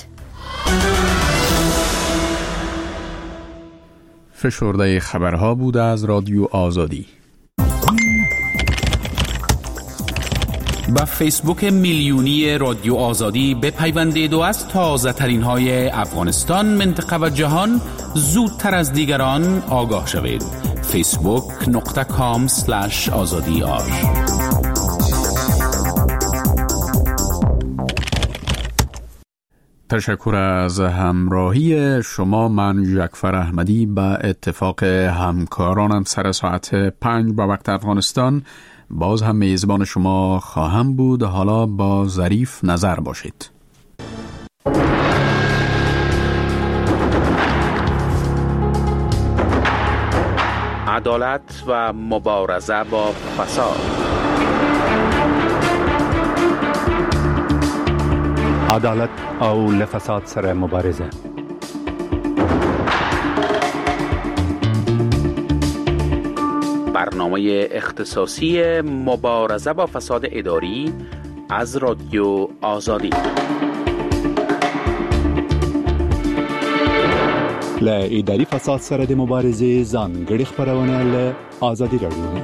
فشرده خبرها بود از رادیو آزادی. با فیسبوک میلیونی رادیو آزادی بپیوندید و از تازه ترین های افغانستان، منطقه و جهان زودتر از دیگران آگاه شوید. facebook.com/azadi. تشکر از همراهی شما. من جعفر احمدی به اتفاق همکارانم سر ساعت 5 به وقت افغانستان باز هم میزبان شما خواهم بود. حالا با ظریف نظر باشید. عدالت و مبارزه با فساد. عدالت او لفساد سره مبارزه. برنامه اختصاصی مبارزه با فساد اداری از رادیو آزادی. ل اداری فساد سره د مبارزه ځانګړي خبرونه ل آزادی رادیو.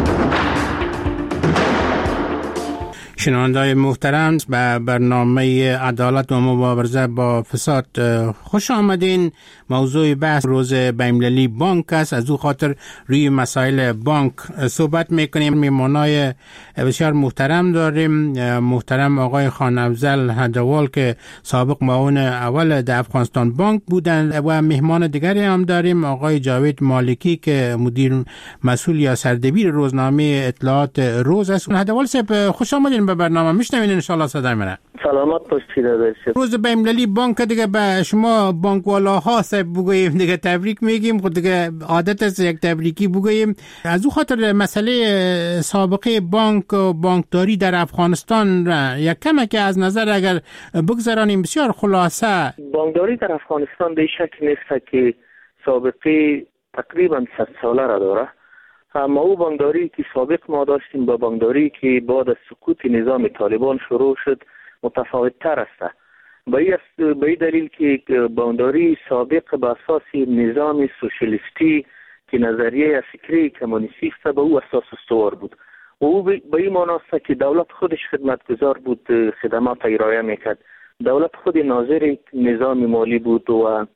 شنونده‌های محترم، به برنامه عدالت و مبارزه با فساد خوش آمدین. موضوع بحث روز بین‌المللی بانک است. از او خاطر روی مسائل بانک صحبت میکنیم. میمانای بسیار محترم داریم. محترم آقای خان افضل هدوال که سابق معاون اول در افغانستان بانک بودند و مهمان دیگری هم داریم آقای جاوید مالکی که مدیر مسئول یا سردبیر روزنامه اطلاعات روز است. هدوال صاحب خوش آمدین به برنامه. میشنوین ان شاء الله صدای منه. سلامت باشید. روز بین‌المللی بانک دیگه به شما بانک‌والاها صاحب بگوییم دیگه تبریک میگیم. خود دیگه عادت است یک تبریکی بگوییم. از اون خاطر مسئله سابقه بانک و بانکداری در افغانستان را یک کمی که از نظر اگر بگذارانیم بسیار خلاصه. بانکداری در افغانستان به شکل نیست که سابقه تقریبا 100 ساله را داره. اما او بانکداری که سابق ما داشتیم با بانکداری که بعد از سقوط نظام طالبان شروع شد متفاوت تر است. به این دلیل که بانکداری سابق به اساس نظام سوسیالیستی که نظریه فکری کمونیستی است به او اساس استوار بود و او به این معنی است که دولت خودش خدمتگزار بود، خدمات ارائه میکرد. دولت خود ناظر نظام مالی بود و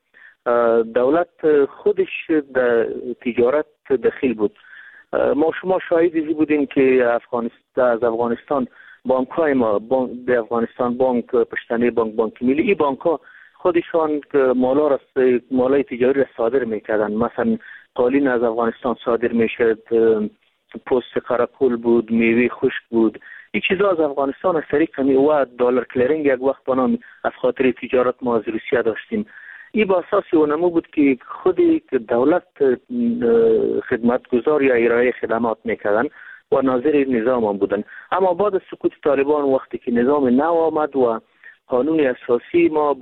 دولت خودش در تجارت دخیل بود. ما شما شاهدی بودیم که از افغانستان بانک های ما در افغانستان بانک پشتنه بانک ملی، این بانک ها خودشان مالای تجاری را صادر میکردن. مثلا قالین از افغانستان صادر میشد، پوست قراقل بود، میوه خشک بود. این چیزا از افغانستان از طریق و دلار کلرینگ یک وقت به نام از خاطر تجارت ما از روسیه داشتیم. این با اساس اونمو بود که خود دولت خدمتگزار یا ارائه خدمات میکردن و ناظر نظام هم بودن. اما بعد از سقوط طالبان وقتی که نظام نو آمد و قانون اساسی ما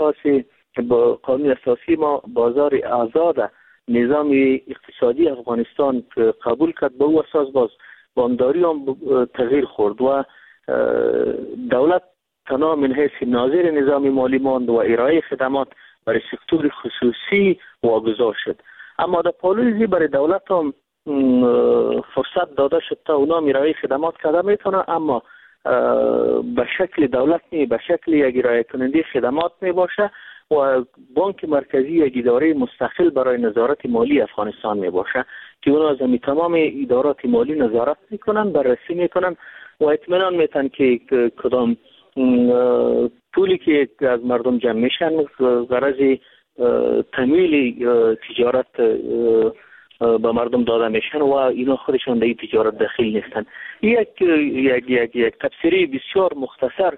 قانون اساسی ما بازار آزاد نظام اقتصادی افغانستان قبول کرد، به او اساس باز بانکداری هم تغییر خورد و دولت تنها من حیث ناظر نظام مالی ماند و ارائه خدمات برای سکتور خصوصی واگذار شد. اما در پالیسی برای دولت هم فرصت داده شد تا اونا ارائه خدمات کرده میتونه، اما به شکل دولت نه، به شکل یک ارائه کننده خدمات می باشه و بانک مرکزی یک اداره مستقل برای نظارت مالی افغانستان می باشه که اونا از تمام ادارات مالی نظارت میکنن، بررسی میکنن و اطمینان میتن که کدام پولی که از مردم جمع میشن غرض تمویل تجارت به مردم داده میشن و اینا خودشان در این تجارت داخل نیستن. یک تفسیری بسیار مختصر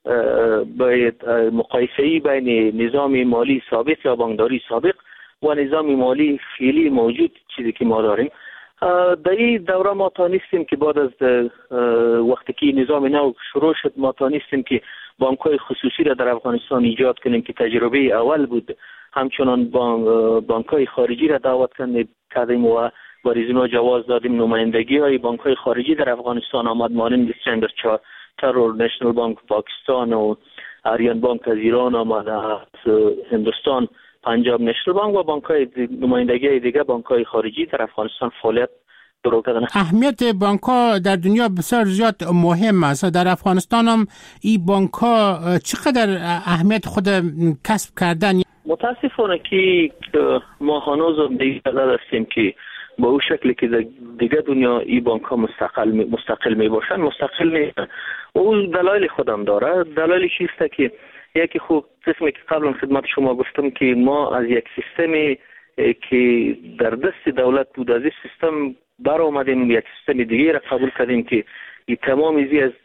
باید مقایسه‌ای بین نظام مالی سابق یا بانکداری سابق و نظام مالی فعلی موجود چیزی که ما داریم. در این دوره ما تانستیم که بعد از وقتی که نظام نو شروع شد ما تانستیم که بانک‌های خصوصی را در افغانستان ایجاد کنیم که تجربه اول بود. همچنان بانک‌های خارجی را دعوت کردیم و برای اونا جواز دادیم. نمایندگی‌های بانک‌های خارجی در افغانستان آمد، مانند استاندرد چارتر، نشنال بانک پاکستان و آریان بانک از ایران آمد، از هندوستان پنجاب نشنال بانک و بانک‌های نمایندگی دیگه بانک‌های خارجی در افغانستان فعالیت شروع کردن. اهمیت بانک‌ها در دنیا بسیار زیاد مهم است. در افغانستان هم این بانک‌ها چقدر اهمیت خود کسب کردن؟ متاسفانه که ما هنوز دیگه هستیم که با اون شکلی که دیگه دنیا این بانک ها مستقل می باشن مستقل نیستن. اون دلایل خودم داره. دلایلی چیسته که یکی خوب قسمی که قبلا خدمت شما گفتم که ما از یک سیستمی که در دست دولت بود از این سیستم بر آمدیم یک سیستم دیگه را قبول کردیم که این تمام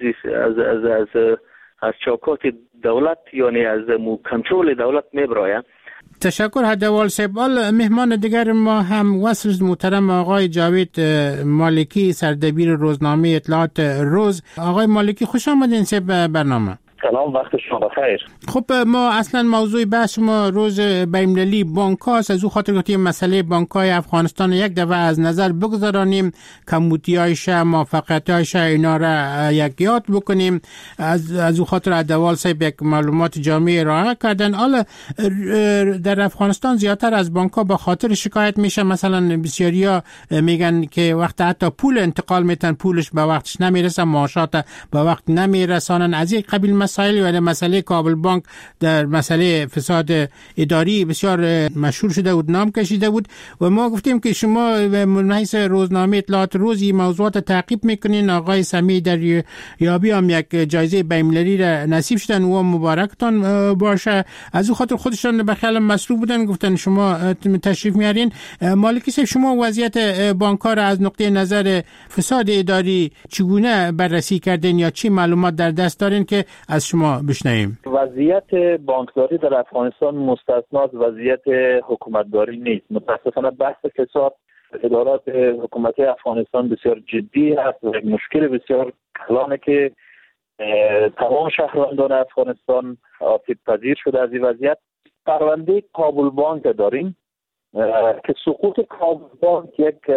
از چوکات دولت یعنی از کنترل دولت میبراید. تشکر هدوال صاحب. مهمان دیگر ما هم وصل محترم آقای جاوید مالکی، سردبیر روزنامه اطلاعات روز. آقای مالکی خوش آمدین به برنامه. سلام، وقت شما بخیر. خب ما اصلا موضوع بحث ما روز بین‌المللی بانک‌هاست. از او خاطر گفتیم مسئله بانک‌های افغانستان یک دفعه از نظر بگذارانیم، کمبودی‌هایش، موفقیت‌هایش اینا را یک یاد بکنیم. از او خاطر عدوال صاحب یک معلومات جامع ارائه کردن. حالا در افغانستان زیادتر از بانک‌ها به خاطر شکایت میشه. مثلا بسیاریا میگن که وقت حتی پول انتقال میتن پولش به وقتش نمیرسه، معاشات به وقت نمیرسانن. از این قبیل مسائل و مسئله کابل بانک در مسئله فساد اداری بسیار مشهور شده بود، نام کشیده بود و ما گفتیم که شما من حیث روزنامه اطلاعات روزی موضوعات تعقیب میکنین. آقای سمیع دریابی هم یک جایزه بین‌المللی را نصیب شدن و مبارکتان باشه. از او خاطر خودشان به خیال مسئول بودن، گفتن شما تشریف میارین. مالکی صاحب، شما وضعیت بانک‌ها را از نقطه نظر فساد اداری چگونه بررسی کردین یا چی معلومات در دست دارین که از شما بشنویم؟ وضعیت بانکداری در افغانستان مستثنا از وضعیت حکومتداری نیست. متاسفانه بحث فساد ادارات حکومتی افغانستان بسیار جدی است و یک مشکل بسیار کلانه که تمام شهروندان افغانستان آسیب پذیر شده از این وضعیت. پرونده کابل بانک داریم که سقوط کابل بانک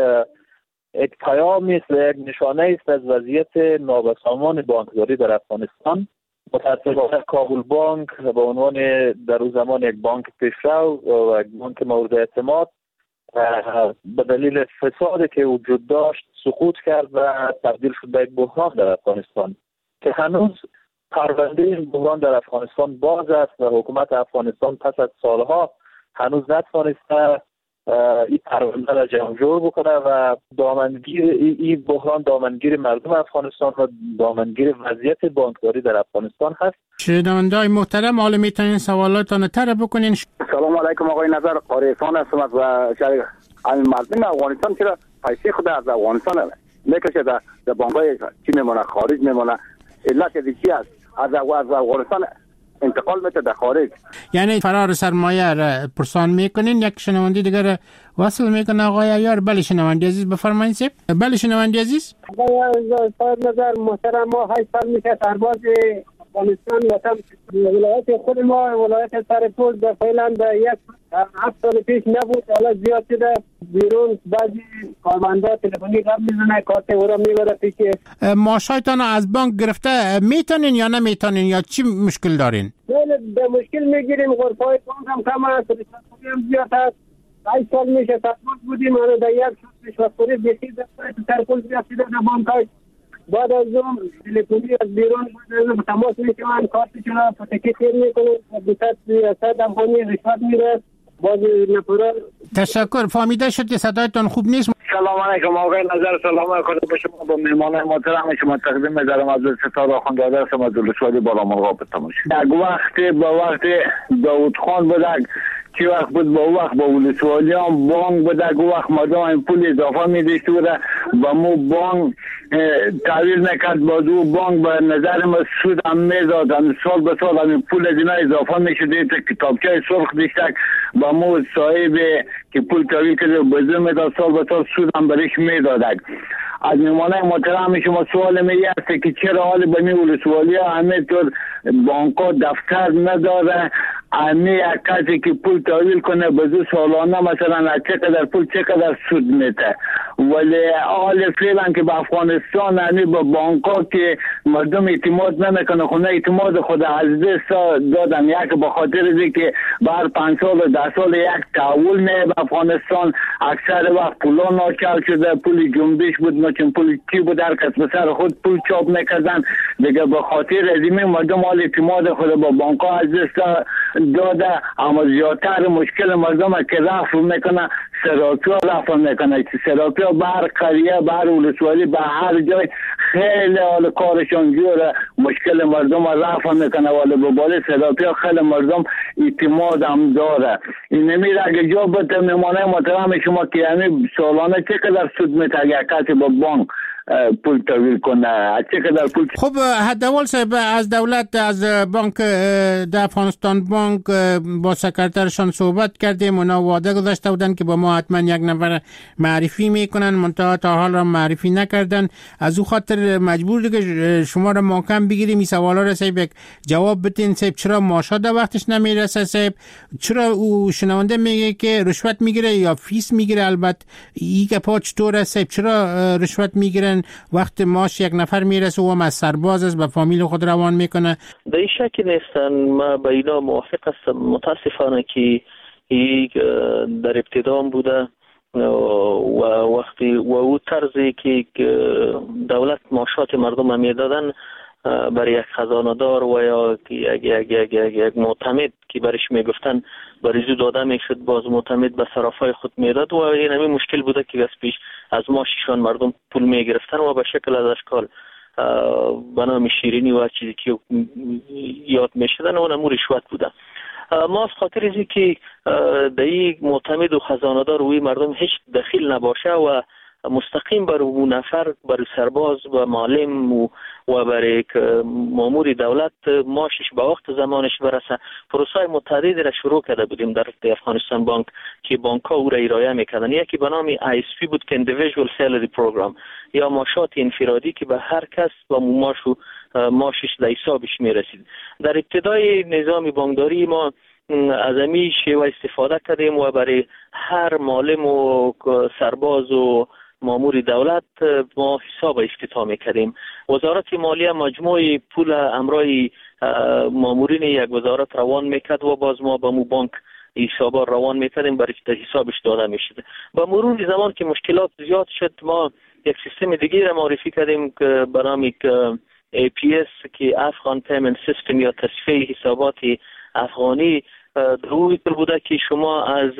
یک پیامی است، یک نشانه است از وضعیت نابسامان بانکداری در افغانستان. متاسفانه کابل بانک به عنوان در اون زمان یک بانک پیشرو و یک بانک مورد اعتماد به دلیل فسادی که وجود داشت سقوط کرد و تبدیل شد به یک بحران در افغانستان که هنوز پرونده این بحران در افغانستان باز است و حکومت افغانستان پس از سالها هنوز نتوانسته این پرونده را جمع بکنه و دامنگیر این بحران دامنگیر مردم افغانستان و دامنگیر وضعیت بانکداری در افغانستان هست. شنونده‌های محترم، حالا میتونین سوالاتتان طرح بکنین. سلام علیکم آقای نظر قاریفان هستم و شریک مردم افغانستان چرا پیسه خود از افغانستان میکشه در بانک‌های چی میمونه خارج میمونه؟ علت چی است؟ از افغانستان انتقال میشه در خارج. یعنی فرار سرمایه را پرسان میکنین. یک شنونده دیگر وصل میکنه آقای عیار. بله شنونده عزیز بفرمایید سیب. بله شنونده عزیز. صاحب نظر محترم، ما 8 سال میشه سرباز افغانستان وطن ولایت خود ما ولایت سرپول در فعلا در 7 سال پیش نبود، حالا زیاد شده. بیرون بعضی کارمندا تلفنی قبل میزنه کارت او را میبره پیش. معاشایتان از بانک گرفته میتونین یا نمیتونین یا چی مشکل دارین؟ به مشکل میگیریم. غرفای بانک هم کم است، رشوتخوری هم زیاد است. 8 سال میشه سرباز بودیم، ما در 1 سال رشوتخوری بیشتر در سرپول زیاد شده در بانک. بعد از اون تلفنی از بیرون تماس میشوند، کارتشون را پتکی تیر میکنند، 200 افغانی رشوت میره. باز نپورا. تشکر. فهمیده شد که صدایتان خوب نیست. سلام علیکم آقای نظر، سلام علیکم به شما، با مهمان محترم شما تقدیم می‌دارم از ستاره آخوند هستم از ولسوالی بالامرغاب تماش. یک وقت با وقت داوود خان بودک، چی وقت بود با وقت با ولسوالی هم بانک بودک، وقت مردم این پول اضافه می‌داشت و با مو بانک تعویل نکرد. باز او بانک به نظر ما سود هم می‌داد، سال به سال همین پول از اینا اضافه می‌شد. کتابچه سرخ داشتک با مو صاحب که پول تعویل کرده بزرگ می‌داد، سال به سال سود هم برش می‌دادک. از مهمانای محترم شما سوال می است که چرا حال بنی ولسوالی ها همه طور بانک‌ها دفتر نداره، همه یک کسی که پول تحویل کنه به سالانه مثلا چقدر پول چقدر سود میده. ولی حال فعلا که به افغانستان همه به بانک‌ها که مردم اعتماد نمیکنه، خونه اعتماد خود از دست دادن. یک به خاطر اینکه بر 5 سال و 10 سال یک تحول نه به افغانستان، اکثر وقت پولا ناچار شده، پول جنبش بود چون پول چی بود، هر کس به سر خود پول چاپ میکردن دیگه. به خاطر ازیمی مردم حال اعتماد خود با بانک ها از دست داده. اما زیادتر مشکل مردم که رفع میکنه سراپیا رفع میکنه. سراپیا بر قریه بر ولسوالی به هر جای خیلی حال کارشان جوره، مشکل مردم رفع میکنه. ولی به بالا سراپیا خیلی مردم اعتماد هم داره. این نمیره اگه جا بده مهمانه محترم شما که یعنی سالانه چقدر سود میده یک کسی با بانک پول تحویل کنه، چقدر پول. خب حداقل صاحب از دولت از بانک در افغانستان بانک با سکرترشان صحبت کردیم، اونا وعده گذاشته بودن که با ما حتما یک نفر معرفی میکنن، منتها تا حال را معرفی نکردن. از او خاطر مجبور که شما را محکم بگیریم این سوالا را صاحب یک جواب بدین. صاحب چرا معاشات در وقتش نمیرسه؟ صاحب چرا او شنونده میگه که رشوت میگیره یا فیس میگیره؟ البته این که پا چطوره صاحب؟ چرا رشوت میگیرن وقت ماش یک نفر میرسه و هم از سرباز است به فامیل خود روان میکنه؟ به این شکی نیستن، ما با اینا موافق هستم. متاسفانه که در ابتدا بوده و وقتی و او طرزی که دولت معاشات مردم میدادن برای یک خزانه‌دار و یا یک معتمد که برش میگفتن بریزو داده میشد، باز معتمد به صرافای خود میداد و این همین مشکل بوده که از پیش از ماششان مردم پول میگرفتن و به شکل از اشکال به نام شیرینی و چیزی که یاد میشدن و نمو رشوت بوده. ما از خاطر ازی که در این معتمد و خزانه‌دار روی مردم هیچ دخیل نباشه و مستقیم بر اون نفر، بر سرباز و معلم و برای مامور دولت ماشش به وقت زمانش برسه، پروسه متعددی را شروع کرده بودیم در افغانستان بانک که بانک ها او را ارائه میکردن. یکی به نام ISP بود که Individual Salary Program یا معاشات انفرادی که به هر کس با ماشش در حسابش میرسید. در ابتدای نظام بانکداری ما از همین شیوه استفاده کردیم و برای هر معلم و سرباز و مامور دولت ما حساب افتتاح میکردیم. وزارت مالیه مجموع پول امرای مامورین یک وزارت روان میکرد و باز ما با مو بانک حسابا روان میکردیم برای حسابش داده میشد. با مرور زمان که مشکلات زیاد شد ما یک سیستم دیگه را معرفی کردیم که به نام APS که افغان پیمنت سیستم یا تصفیه حسابات افغانی روی بوده که شما از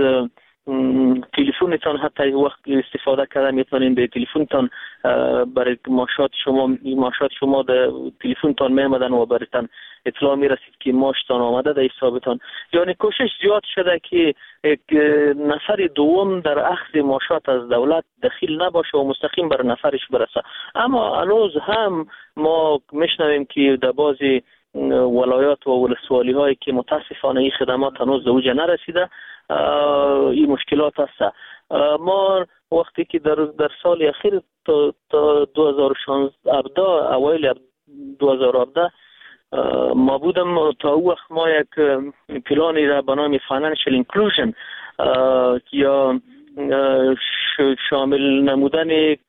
تلفنتان حتی وقت استفاده کردن میتونین به تلفنتان برای معاشات شما در تلفنتان میامدن و برایتان اطلاع میرسید که معاشتان آمده در حسابتان. یعنی کوشش زیاد شده که یک نفر دوم در اخذ معاشات از دولت دخیل نباشه و مستقیم بر نفرش برسه. اما هنوز هم ما میشنویم که در بعضی ولایات و ولسوالی هایی که متاسفانه این خدمات هنوز به اوج نرسیده این مشکلات هست. ما وقتی که در سال اخیر تا 2017 اوایل 2017 ما بودم تا او وقت ما یک پلانی را به نام فاینانشل اینکلوژن یا شامل نمودن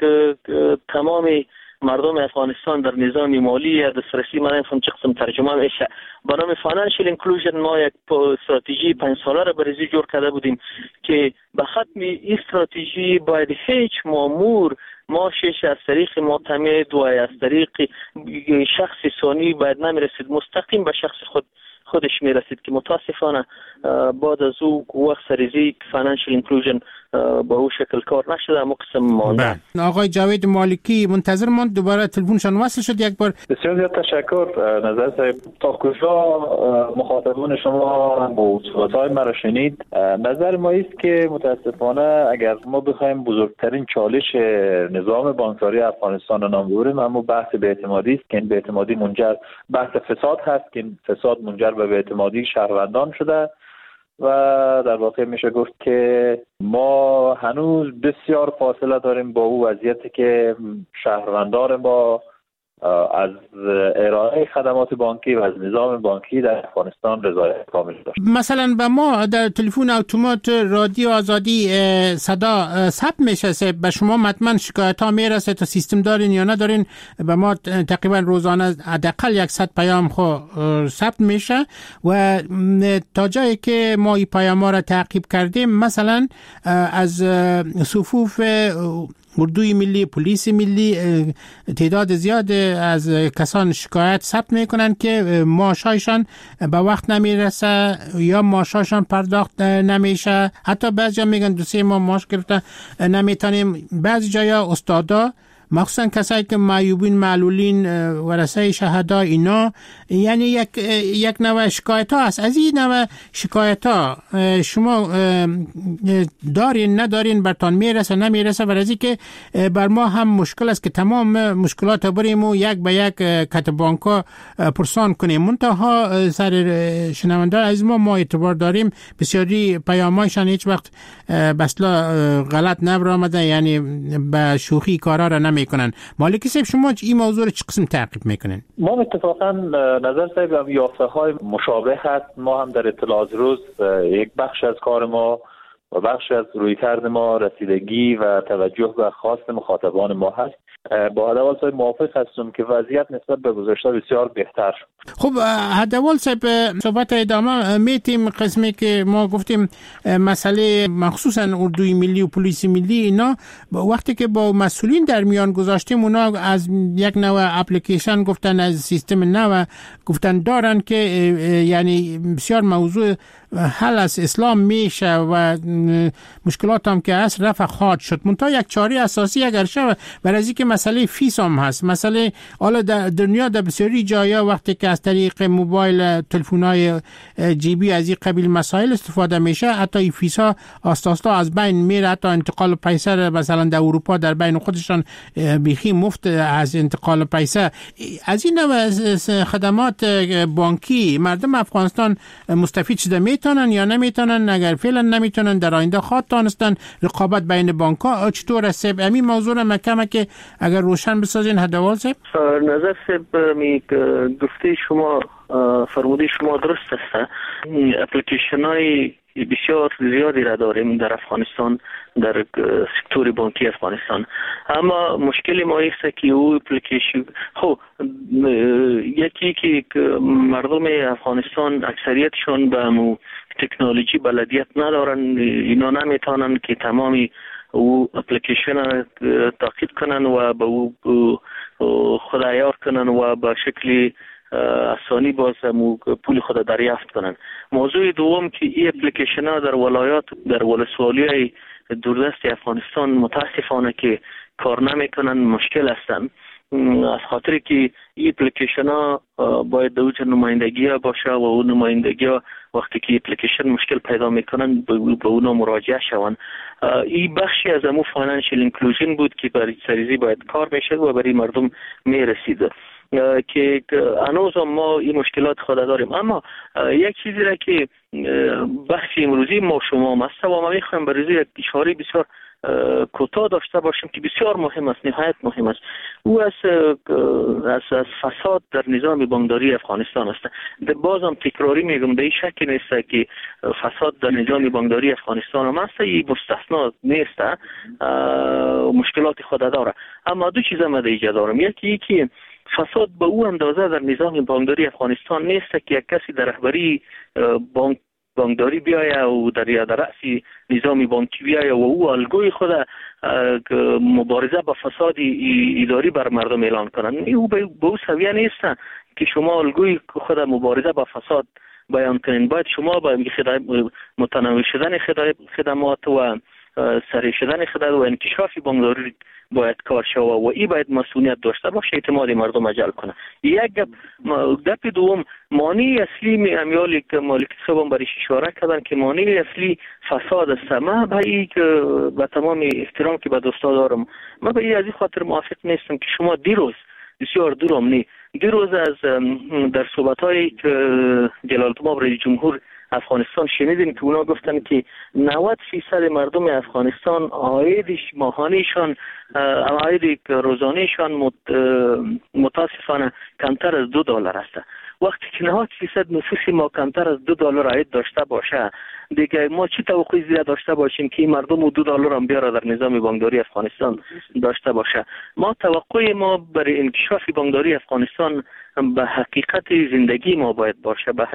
تمام مردم افغانستان در نظام مالی یا دسترسی من نمی‌فهم چه قسم ترجمه میشه به نام فاینانشل اینکلوژن ما یک استراتژی 5 ساله را برای جور کرده بودیم که به ختم این استراتژی باید هیچ مامور معاشش از طریق معتمد و از طریق شخص ثانی باید نمیرسید، مستقیم به شخص خودش میرسید که متاسفانه بعد از او وقت سریزی فاینانشل اینکلوژن با او شکل کار نشده، اما قسم مانده. آقای جاوید مالکی منتظر ماند دوباره تلفنشان وصل شد یک بار. بسیار زیاد تشکر نظر صاحب. تا کجا مخاطبان شما موضوعات‌های مرا شنید؟ نظر ما است که متاسفانه اگر ما بخوایم بزرگترین چالش نظام بانکداری افغانستان را نام ببریم، اما بحث بی‌اعتمادی است که این بی‌اعتمادی بحث فساد هست که این فساد منجر به بی‌اعتمادی شهروندان شده و در واقع میشه گفت که ما هنوز بسیار فاصله داریم با او وضعیتی که شهروندان ما از ارائه خدمات بانکی و از نظام بانکی در افغانستان رضایت کامل داشت. مثلا به ما در تلفن اتومات رادیو آزادی صدا ثبت میشه، به شما حتما شکایت ها میرسه تا سیستم دارین یا ندارین؟ به ما تقریبا روزانه حداقل 100 پیام خو ثبت میشه و تا جایی که ما این پیام ها را تعقیب کردیم، مثلا از صفوف اردوی ملی، پلیس ملی تعداد زیاد از کسان شکایت ثبت میکنن که معاشایشان به وقت نمیرسه یا معاششان پرداخت نمیشه. حتی بعضی میگن 2-3 ماه معاش گرفته نمیتونیم. بعضی جایا استادا، مخصوصا کسایی که معیوبین، معلولین، ورثه شهدا، اینا یعنی یک نوع شکایت ها هست. از این نوع شکایت ها شما دارین ندارین؟ برتان میرسه نمیرسه؟ ورزی که بر ما هم مشکل است که تمام مشکلات بریم و یک به یک کت بانکا پرسان کنیم. منتها سر شنوندار از ما اعتبار داریم، بسیاری پیامایشان هیچ وقت بسلا غلط نبر آمده، یعنی به شوخی کارا را نمی کنن. مالکی صاحب شما این موضوع رو چه قسم تعقیب میکنن؟ ما اتفاقا نظر صاحب یافته های مشابه هست. ما هم در اطلاعات روز یک بخش از کار ما و بخش از رویکرد ما رسیدگی و توجه به خواست مخاطبان ما هست. با هدوال صاحب موافق هستم که وضعیت نسبت به گذشته بسیار بهتر شد. خب هدوال صاحب صحبت ادامه میتیم قسمی که ما گفتیم مسئله مخصوصا اردوی ملی و پلیس ملی، اینا وقتی که با مسئولین در میان گذاشتیم، اونا از یک نوع اپلیکیشن گفتن، از سیستم نو گفتن دارن که یعنی بسیار موضوع حل از اسلام میشه و مشکلات هم که هست رفع خواهد شد. منتها یک چاره اساسی اگر شود برای که مسئله فیس هم هست. مسئله حالا در دنیا در بسیاری جایا وقتی که از طریق موبایل، تلفن‌های جیبی از این قبیل مسائل استفاده میشه، حتی این فیس ها آستا از بین میره. حتی انتقال پیسه مثلا در اروپا در بین خودشان بیخی مفت از انتقال پیسه. از این نوع خدمات بانکی مردم افغانستان مستفید شده میتونن یا نمیتونن؟ اگر فعلا نمیتونن، در آینده خواهد تانستن رقابت بین بانک‌ها چطور است؟ همین موضوع را مکمه که اگر روشن بسازین هدوال صاحب. نظر صاحب می گفته شما فرموده شما درست است. اپلیکیشن های بسیار زیادی را داریم در افغانستان، در سکتور بانکی افغانستان، اما مشکل ما است که او اپلیکیشن یکی که مردم افغانستان اکثریتشون به تکنولوژی بلدیت ندارن، اینا نمیتونن که تمامی او اپلیکیشن تعقیب کنن و به او خودعیار کنن و به شکل آسانی باز پول خود دریافت کنن. موضوع دوم که این اپلیکیشن ها در ولایات، در ولسوالی های دوردست افغانستان متاسفانه که کار نمیکنن، مشکل هستن. از خاطر که این اپلیکیشن ها باید دوچه نمایندگی ها باشه و اون نمایندگی ها وقتی که اپلیکیشن مشکل پیدا میکنن به اونا مراجعه شون. این بخشی از امو فاینانشل اینکلوژن بود که برای سریزی باید کار میشد و برای مردم میرسید. که هنوز ما این مشکلات خود داریم. اما یک چیزی را که بحث امروزی ما شما است و ما میخوایم برای یک اشاره بسیار کوتاه داشته باشیم که بسیار مهم است، نهایت مهم است. او از فساد در نظام بانکداری افغانستان است. بازم تکراری میگم، به این شک نیست که فساد در نظام بانکداری افغانستان هم است، این مستثنا نیست، مشکلات خود داره. اما دو چیز ما دیگه دارم. یکی فساد به او اندازه در نظام بانکداری افغانستان نیست که یک کسی در رهبری بانکداری بیاید و در رأس نظام بانکی بیاید و او الگوی خود مبارزه با فساد اداری بر مردم اعلان کنند. او به او سویه نیست که شما الگوی خود مبارزه با فساد بیان کنین. باید شما با متنوع شدن خدمات و سریع شدن خدمات و انکشاف بانکداری باید کار شود و این باید مسئولیت داشته باشه، اعتماد مردم جلب کنه. یک گپ دوم، مانع اصلی امیالی که مالک صاحب برایش اشاره کردن که مانع اصلی فساد است. من به این با تمام احترام که به دوستا دارم، من به این از این خاطر موافق نیستم که شما دیروز بسیار دورم دیروز از در صحبت‌های جلالتمآب رئیس جمهور افغانستان شنیدیم که اونا گفتن که 90% مردم افغانستان عایدش ماهانهشان، عاید روزانهشان متاسفانه کمتر از $2 است. وقتی که 90% نفوس ما کمتر از $2 عاید داشته باشه، دیگه ما چه توقعی زیاد داشته باشیم که این مردم $2 هم بیاره در نظام بانکداری افغانستان داشته باشه؟ ما توقع ما برای انکشاف بانکداری افغانستان به حقیقت زندگی ما باید باشه، به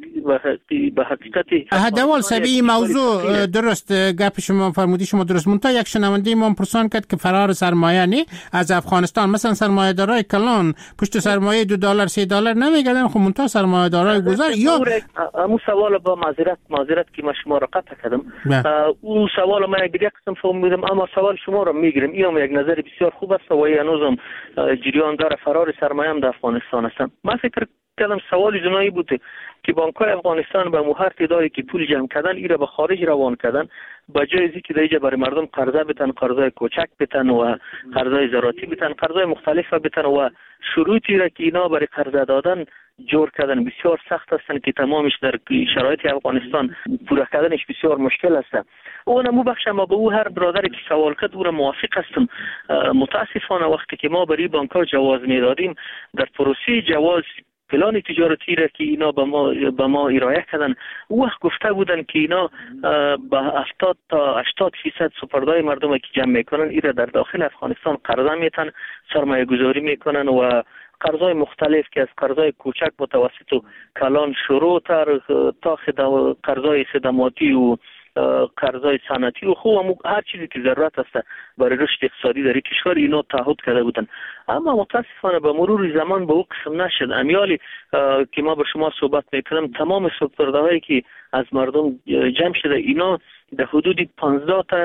حقیقت هدوال سبی موضوع درست گپ شما فرمودی، شما درست. منتها یک شنونده ما پرسان کرد که فرار سرمایه نی از افغانستان، مثلا سرمایه دارای کلان پشت سرمایه $2 $3 نمیگردن، خب منتها سرمایه دارای گذار یا همون سوال با معذرت که من شما را قطع کردم. او سوال ما یک قسم فهمیدم، اما سوال شما را میگیرم. این یک نظر بسیار خوب است و هنوزم جریان داره فرار سرمایه هم در افغانستان است. من فکر کردم سوال جنایی بوده که بانک‌های افغانستان به هر تعدادی که پول جمع کردن ایره به خارج روان کردن، با جای از اینکه دیگه برای مردم قرضه بتن، قرضای کوچک بتن و قرضای زراعتی بتن، قرضای مختلف بتن و شروطی را که اینا برای قرضه دادن جور کردن بسیار سخت هستن که تمامش در شرایط افغانستان پورا کردنش بسیار مشکل است. اون مو بخش ما به او هر برادری که سوال کرد او را موافق هستم. متاسفانه وقتی که ما برای بانک‌ها جواز میدادیم، در پروسه جواز پلان تجارتی را که اینا به ما ارائه کردن، وقت گفته بودن که اینا با 70 تا 80% سپردای مردم که جمع میکنن اینا در داخل افغانستان قرضه میتن، سرمایه گذاری میکنن و قرضای مختلف که از قرضای کوچک، متوسط و کلان شروع تا قرضای خدماتی و قرضای صنعتی و خوب هر چیزی که ضرورت است برای رشد اقتصادی در کشور اینا تعهد کرده بودن. اما متاسفانه به مرور زمان به او قسم نشد. امیالی که ما به شما صحبت میکنم، تمام سپرده‌هایی که از مردم جمع شده اینا در حدود 15 تا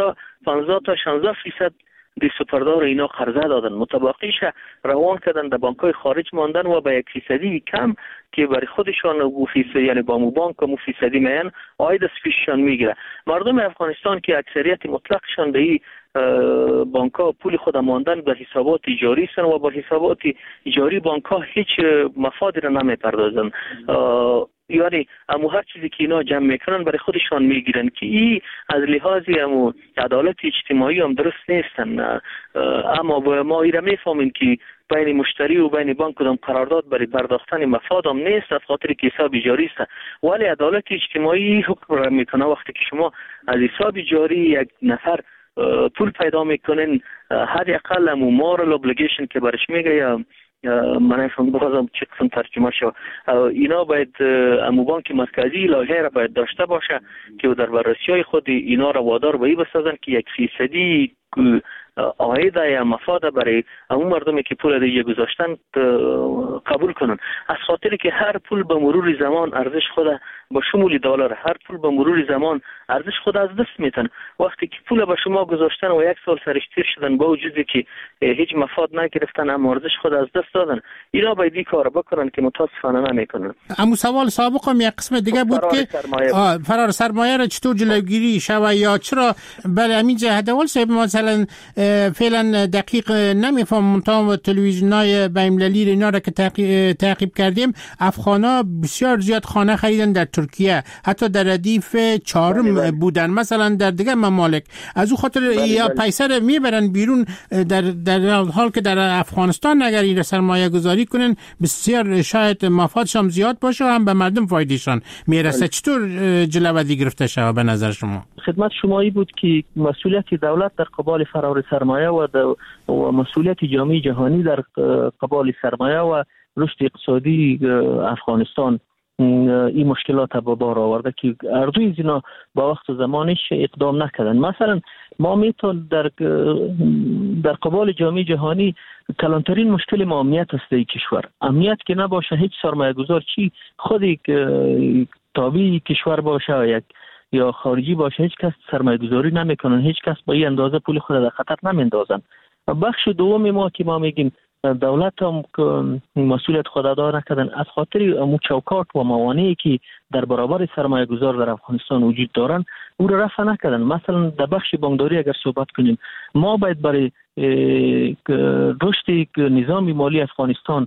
16% دی سپردار اینا قرضه دادن، متباقیش روان کردن در بانک‌های خارج ماندن و به 1% کم که برای خودشان و یعنی با مو بانک و فیصدی میان عاید از پیششان میگیره. مردم افغانستان که اکثریت مطلقشان به این بانک‌ها پول خود ماندن به حسابات جاری هستند و با حسابات جاری بانک‌ها هیچ مفادی را نمیپردازن، یعنی امو هر چیزی که اینا جمع میکنن برای خودشان میگیرن که این از لحاظ امو عدالت اجتماعی هم درست نیستن. اما ما ایره میفهمیم که بین مشتری و بین بانک کدام قرارداد برای پرداختن مفاد هم نیست، از خاطر که حساب جاری است. ولی عدالت اجتماعی حکم را میکنه وقتی که شما از حساب جاری یک نفر پول پیدا میکنین، حداقل امو مورال ابلیگیشن که برش میگه یا من نفهم بخوام چه قسم ترجمه شو، اینا باید امو بانک مرکزی لایحه را باید داشته باشه که در بررسی‌های خود اینا را وادار به این بسازن که 1% عاید یا مفاد برای اون مردمی که پول دیگه گذاشتن قبول کنن، از خاطر که هر پول به مرور زمان ارزش خود با شمول دلار هر پول به مرور زمان ارزش خود از دست میتن. وقتی که پول به شما گذاشتن و 1 سال سرش تیر شدن با وجودی که هیچ مفاد نگرفتن اما ارزش خود از دست دادن، اینا باید این کار بکنن که متاسفانه نمیکنن. اما سوال سابق هم یک قسم دیگه بود که فرار سرمایه را چطور جلوگیری شود یا چرا بله همین جهت اول صاحب مثلا فعلا دقیق نمیفهم منتها تلویزیونای بین‌المللی اینا را که تعقیب کردیم افغانا بسیار زیاد خانه خریدن در ترکیه، حتی در ردیف 4 بودن مثلا در دیگه ممالک. از او خاطر یا پیسر میبرن بیرون در حال که در افغانستان اگر این سرمایه گذاری کنن بسیار شاید مفادشان زیاد باشه و هم به مردم فایدهشان میرسه. چطور جلوه‌ای گرفته شود به نظر شما؟ خدمت شما ای بود که مسئولیت دولت در قبال فرار سرمایه و مسئولیت جامعه جهانی در قبال سرمایه و رشد اقتصادی افغانستان این مشکلات به بار آورده که اردوی از اینا با وقت و زمانش اقدام نکردن. مثلا ما میتون در قبال جامعه جهانی کلانترین مشکل ما امنیت است در کشور. امنیت که نباشه هیچ سرمایه گذار چی خودی تابعی کشور باشه یا خارجی باشه هیچ کس سرمایه گذاری نمیکنن، هیچ کس با این اندازه پول خود در خطر نمیندازن. بخش دوم ما که ما میگیم دولت هم مسئولیت خود ادا نکردن از خاطر چوکات و موانعی که در برابر سرمایه گذار در افغانستان وجود دارن او را رفع نکردن. مثلا در بخش بانکداری اگر صحبت کنیم ما باید برای رشد نظام مالی افغانستان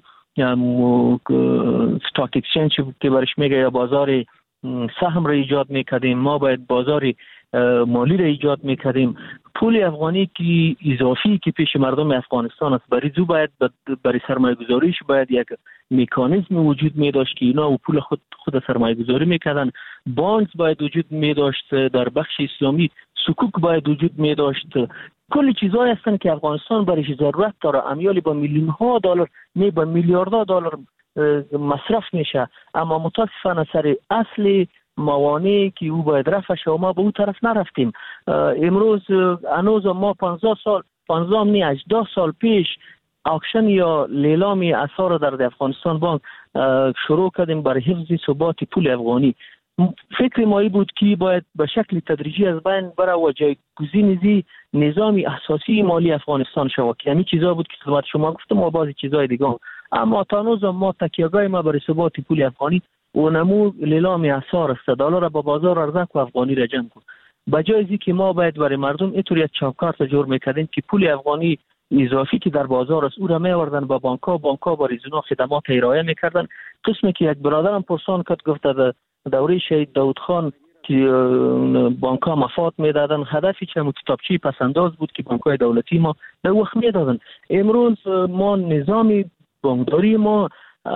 ستاک اکسچنج که برش میگه یا بازار سهم را ایجاد میکردیم، ما باید بازار مالی را ایجاد میکردیم. پول افغانی که اضافی که پیش مردم افغانستان است برای سرمایه گذاریش باید یک مکانیزم وجود می داشت که اینا و پول خود سرمایه گذاری میکردن. بانک باید وجود می داشت، در بخش اسلامی سکوک باید وجود می داشت. کلی چیزایی هستن که افغانستان برایش ضرورت داره. امیالی با میلیون ها دلار نه با میلیاردها دلار مصرف میشه، اما متاسفانه سر اصل موانعی که او باید رفع شه و ما به اون طرف نرفتیم. امروز هنوز ما 18 سال پیش اکشن یا لیلامی اسعار در افغانستان بانک شروع کردیم برای حفظ ثبات پول افغانی. فکر ما بود که باید به شکل تدریجی از بین بره و جایگزین نظام اساسی مالی افغانستان شود که همین چیزا بود که خدمت شما گفتم و بعضی چیزای دیگه. اما تا هنوز ما تکیه‌گاه ما برای ثبات پول افغانی و نمو لیلام اسعار است. دلار با بازار ارزک و افغانی را جمع کن. بجای از اینکه ما باید برای مردم اینطوری یک چوکات جور میکردیم که پول افغانی اضافی که در بازار است او را میوردن با بانک‌ها برای زنا خدمات ارائه میکردن. قسمی که یک برادرم پرسان کرد گفت در دوره شهید داود خان که بانک‌ها مفاد میدادن، هدفی که کتابچه پسنداز بود که بانک‌های دولتی ما در وقت میدادن. امروز ما نظام بانکداری ما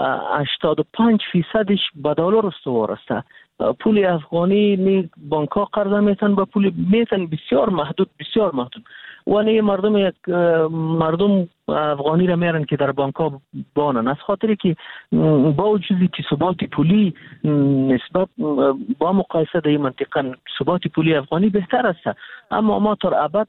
85% به دلار استوار است. پول افغانی نی بانک‌ها قرض میتن با پول میتن بسیار محدود و نه مردم افغانی را میرن که در بانک‌ها بانن. از خاطری که با وجودی که ثبات پولی نسبت با مقایسه در این منطقه ثبات پولی افغانی بهتر است، اما ما تا ابد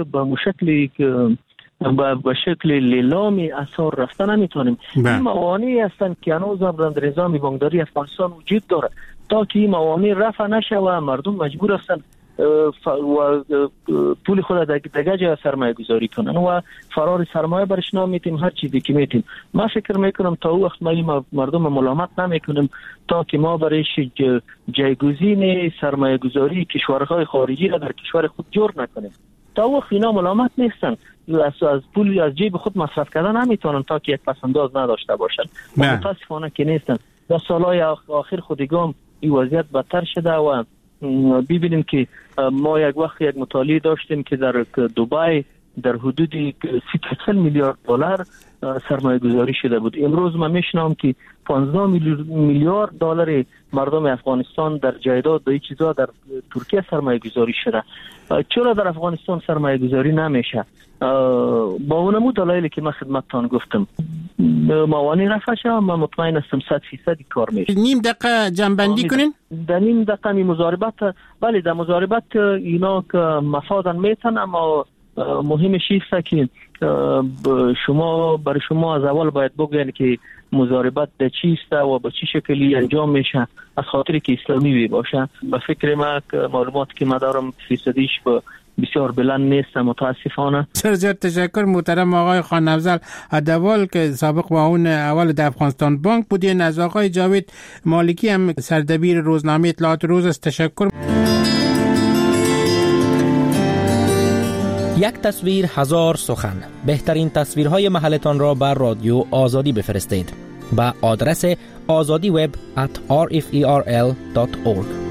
به شکل لیلامی اسعار رفتن نمیتونیم. این موانعی هستند که هنوز در نظام بانکداری افغانستان وجود داره. تا که این موانع رفع نشه و مردم مجبور هستند و پول خود در جای سرمایه گذاری کنن و فرار سرمایه برش نمیتیم هر چیزی که میتیم. ما فکر میکنم تا وقت ما مردم ملامت نمیکنیم تا که ما برایش جایگزین سرمایه گذاری کشورهای خارجی را در کشور خود جور نکنیم. تا وقت اینا ملامت نیستن از پول از جیب خود مصرف کردن نمیتونن تا که یک پسنداز نداشته باشن. متاسفانه که نیستن. در سالهای آخر خودگام این وضعیت بدتر شده و ببینیم که ما یک وقت یک مطالعه داشتیم که در دبی در حدود 30 میلیارد دلار سرمایه گذاری شده بود. امروز ما میشنم که 15 میلیارد دلار مردم افغانستان در جایداد و چیزا در ترکیه سرمایه گذاری شده. چرا در افغانستان سرمایه گذاری نمیشه؟ با اونمو دلایلی که من خدمتتان گفتم موانع رفع شد. من مطمئن هستم 100% کار میشه. نیم دقیقه جنبندی کنین. در نیم دقیقه می مضاربت، بله در مضاربت اینا که مفادن میتن، اما مهمش است که شما برای شما از اول باید بگوین که مضاربت در چیست و به چه شکلی انجام میشه، از خاطر که اسلامی باشه. به فکر ما معلومات که ما دارم فیصدیش به بسیار بلند نیست متاسفانه. بسیار تشکر محترم آقای خان افضل عدوال که سابق معاون اول در افغانستان بانک بودین. از آقای جاوید مالکی هم سردبیر روزنامه اطلاعات روز است تشکر. یک تصویر هزار سخن. بهترین تصویرهای محلتان را بر رادیو آزادی بفرستید. با آدرس azadiweb@rferl.org.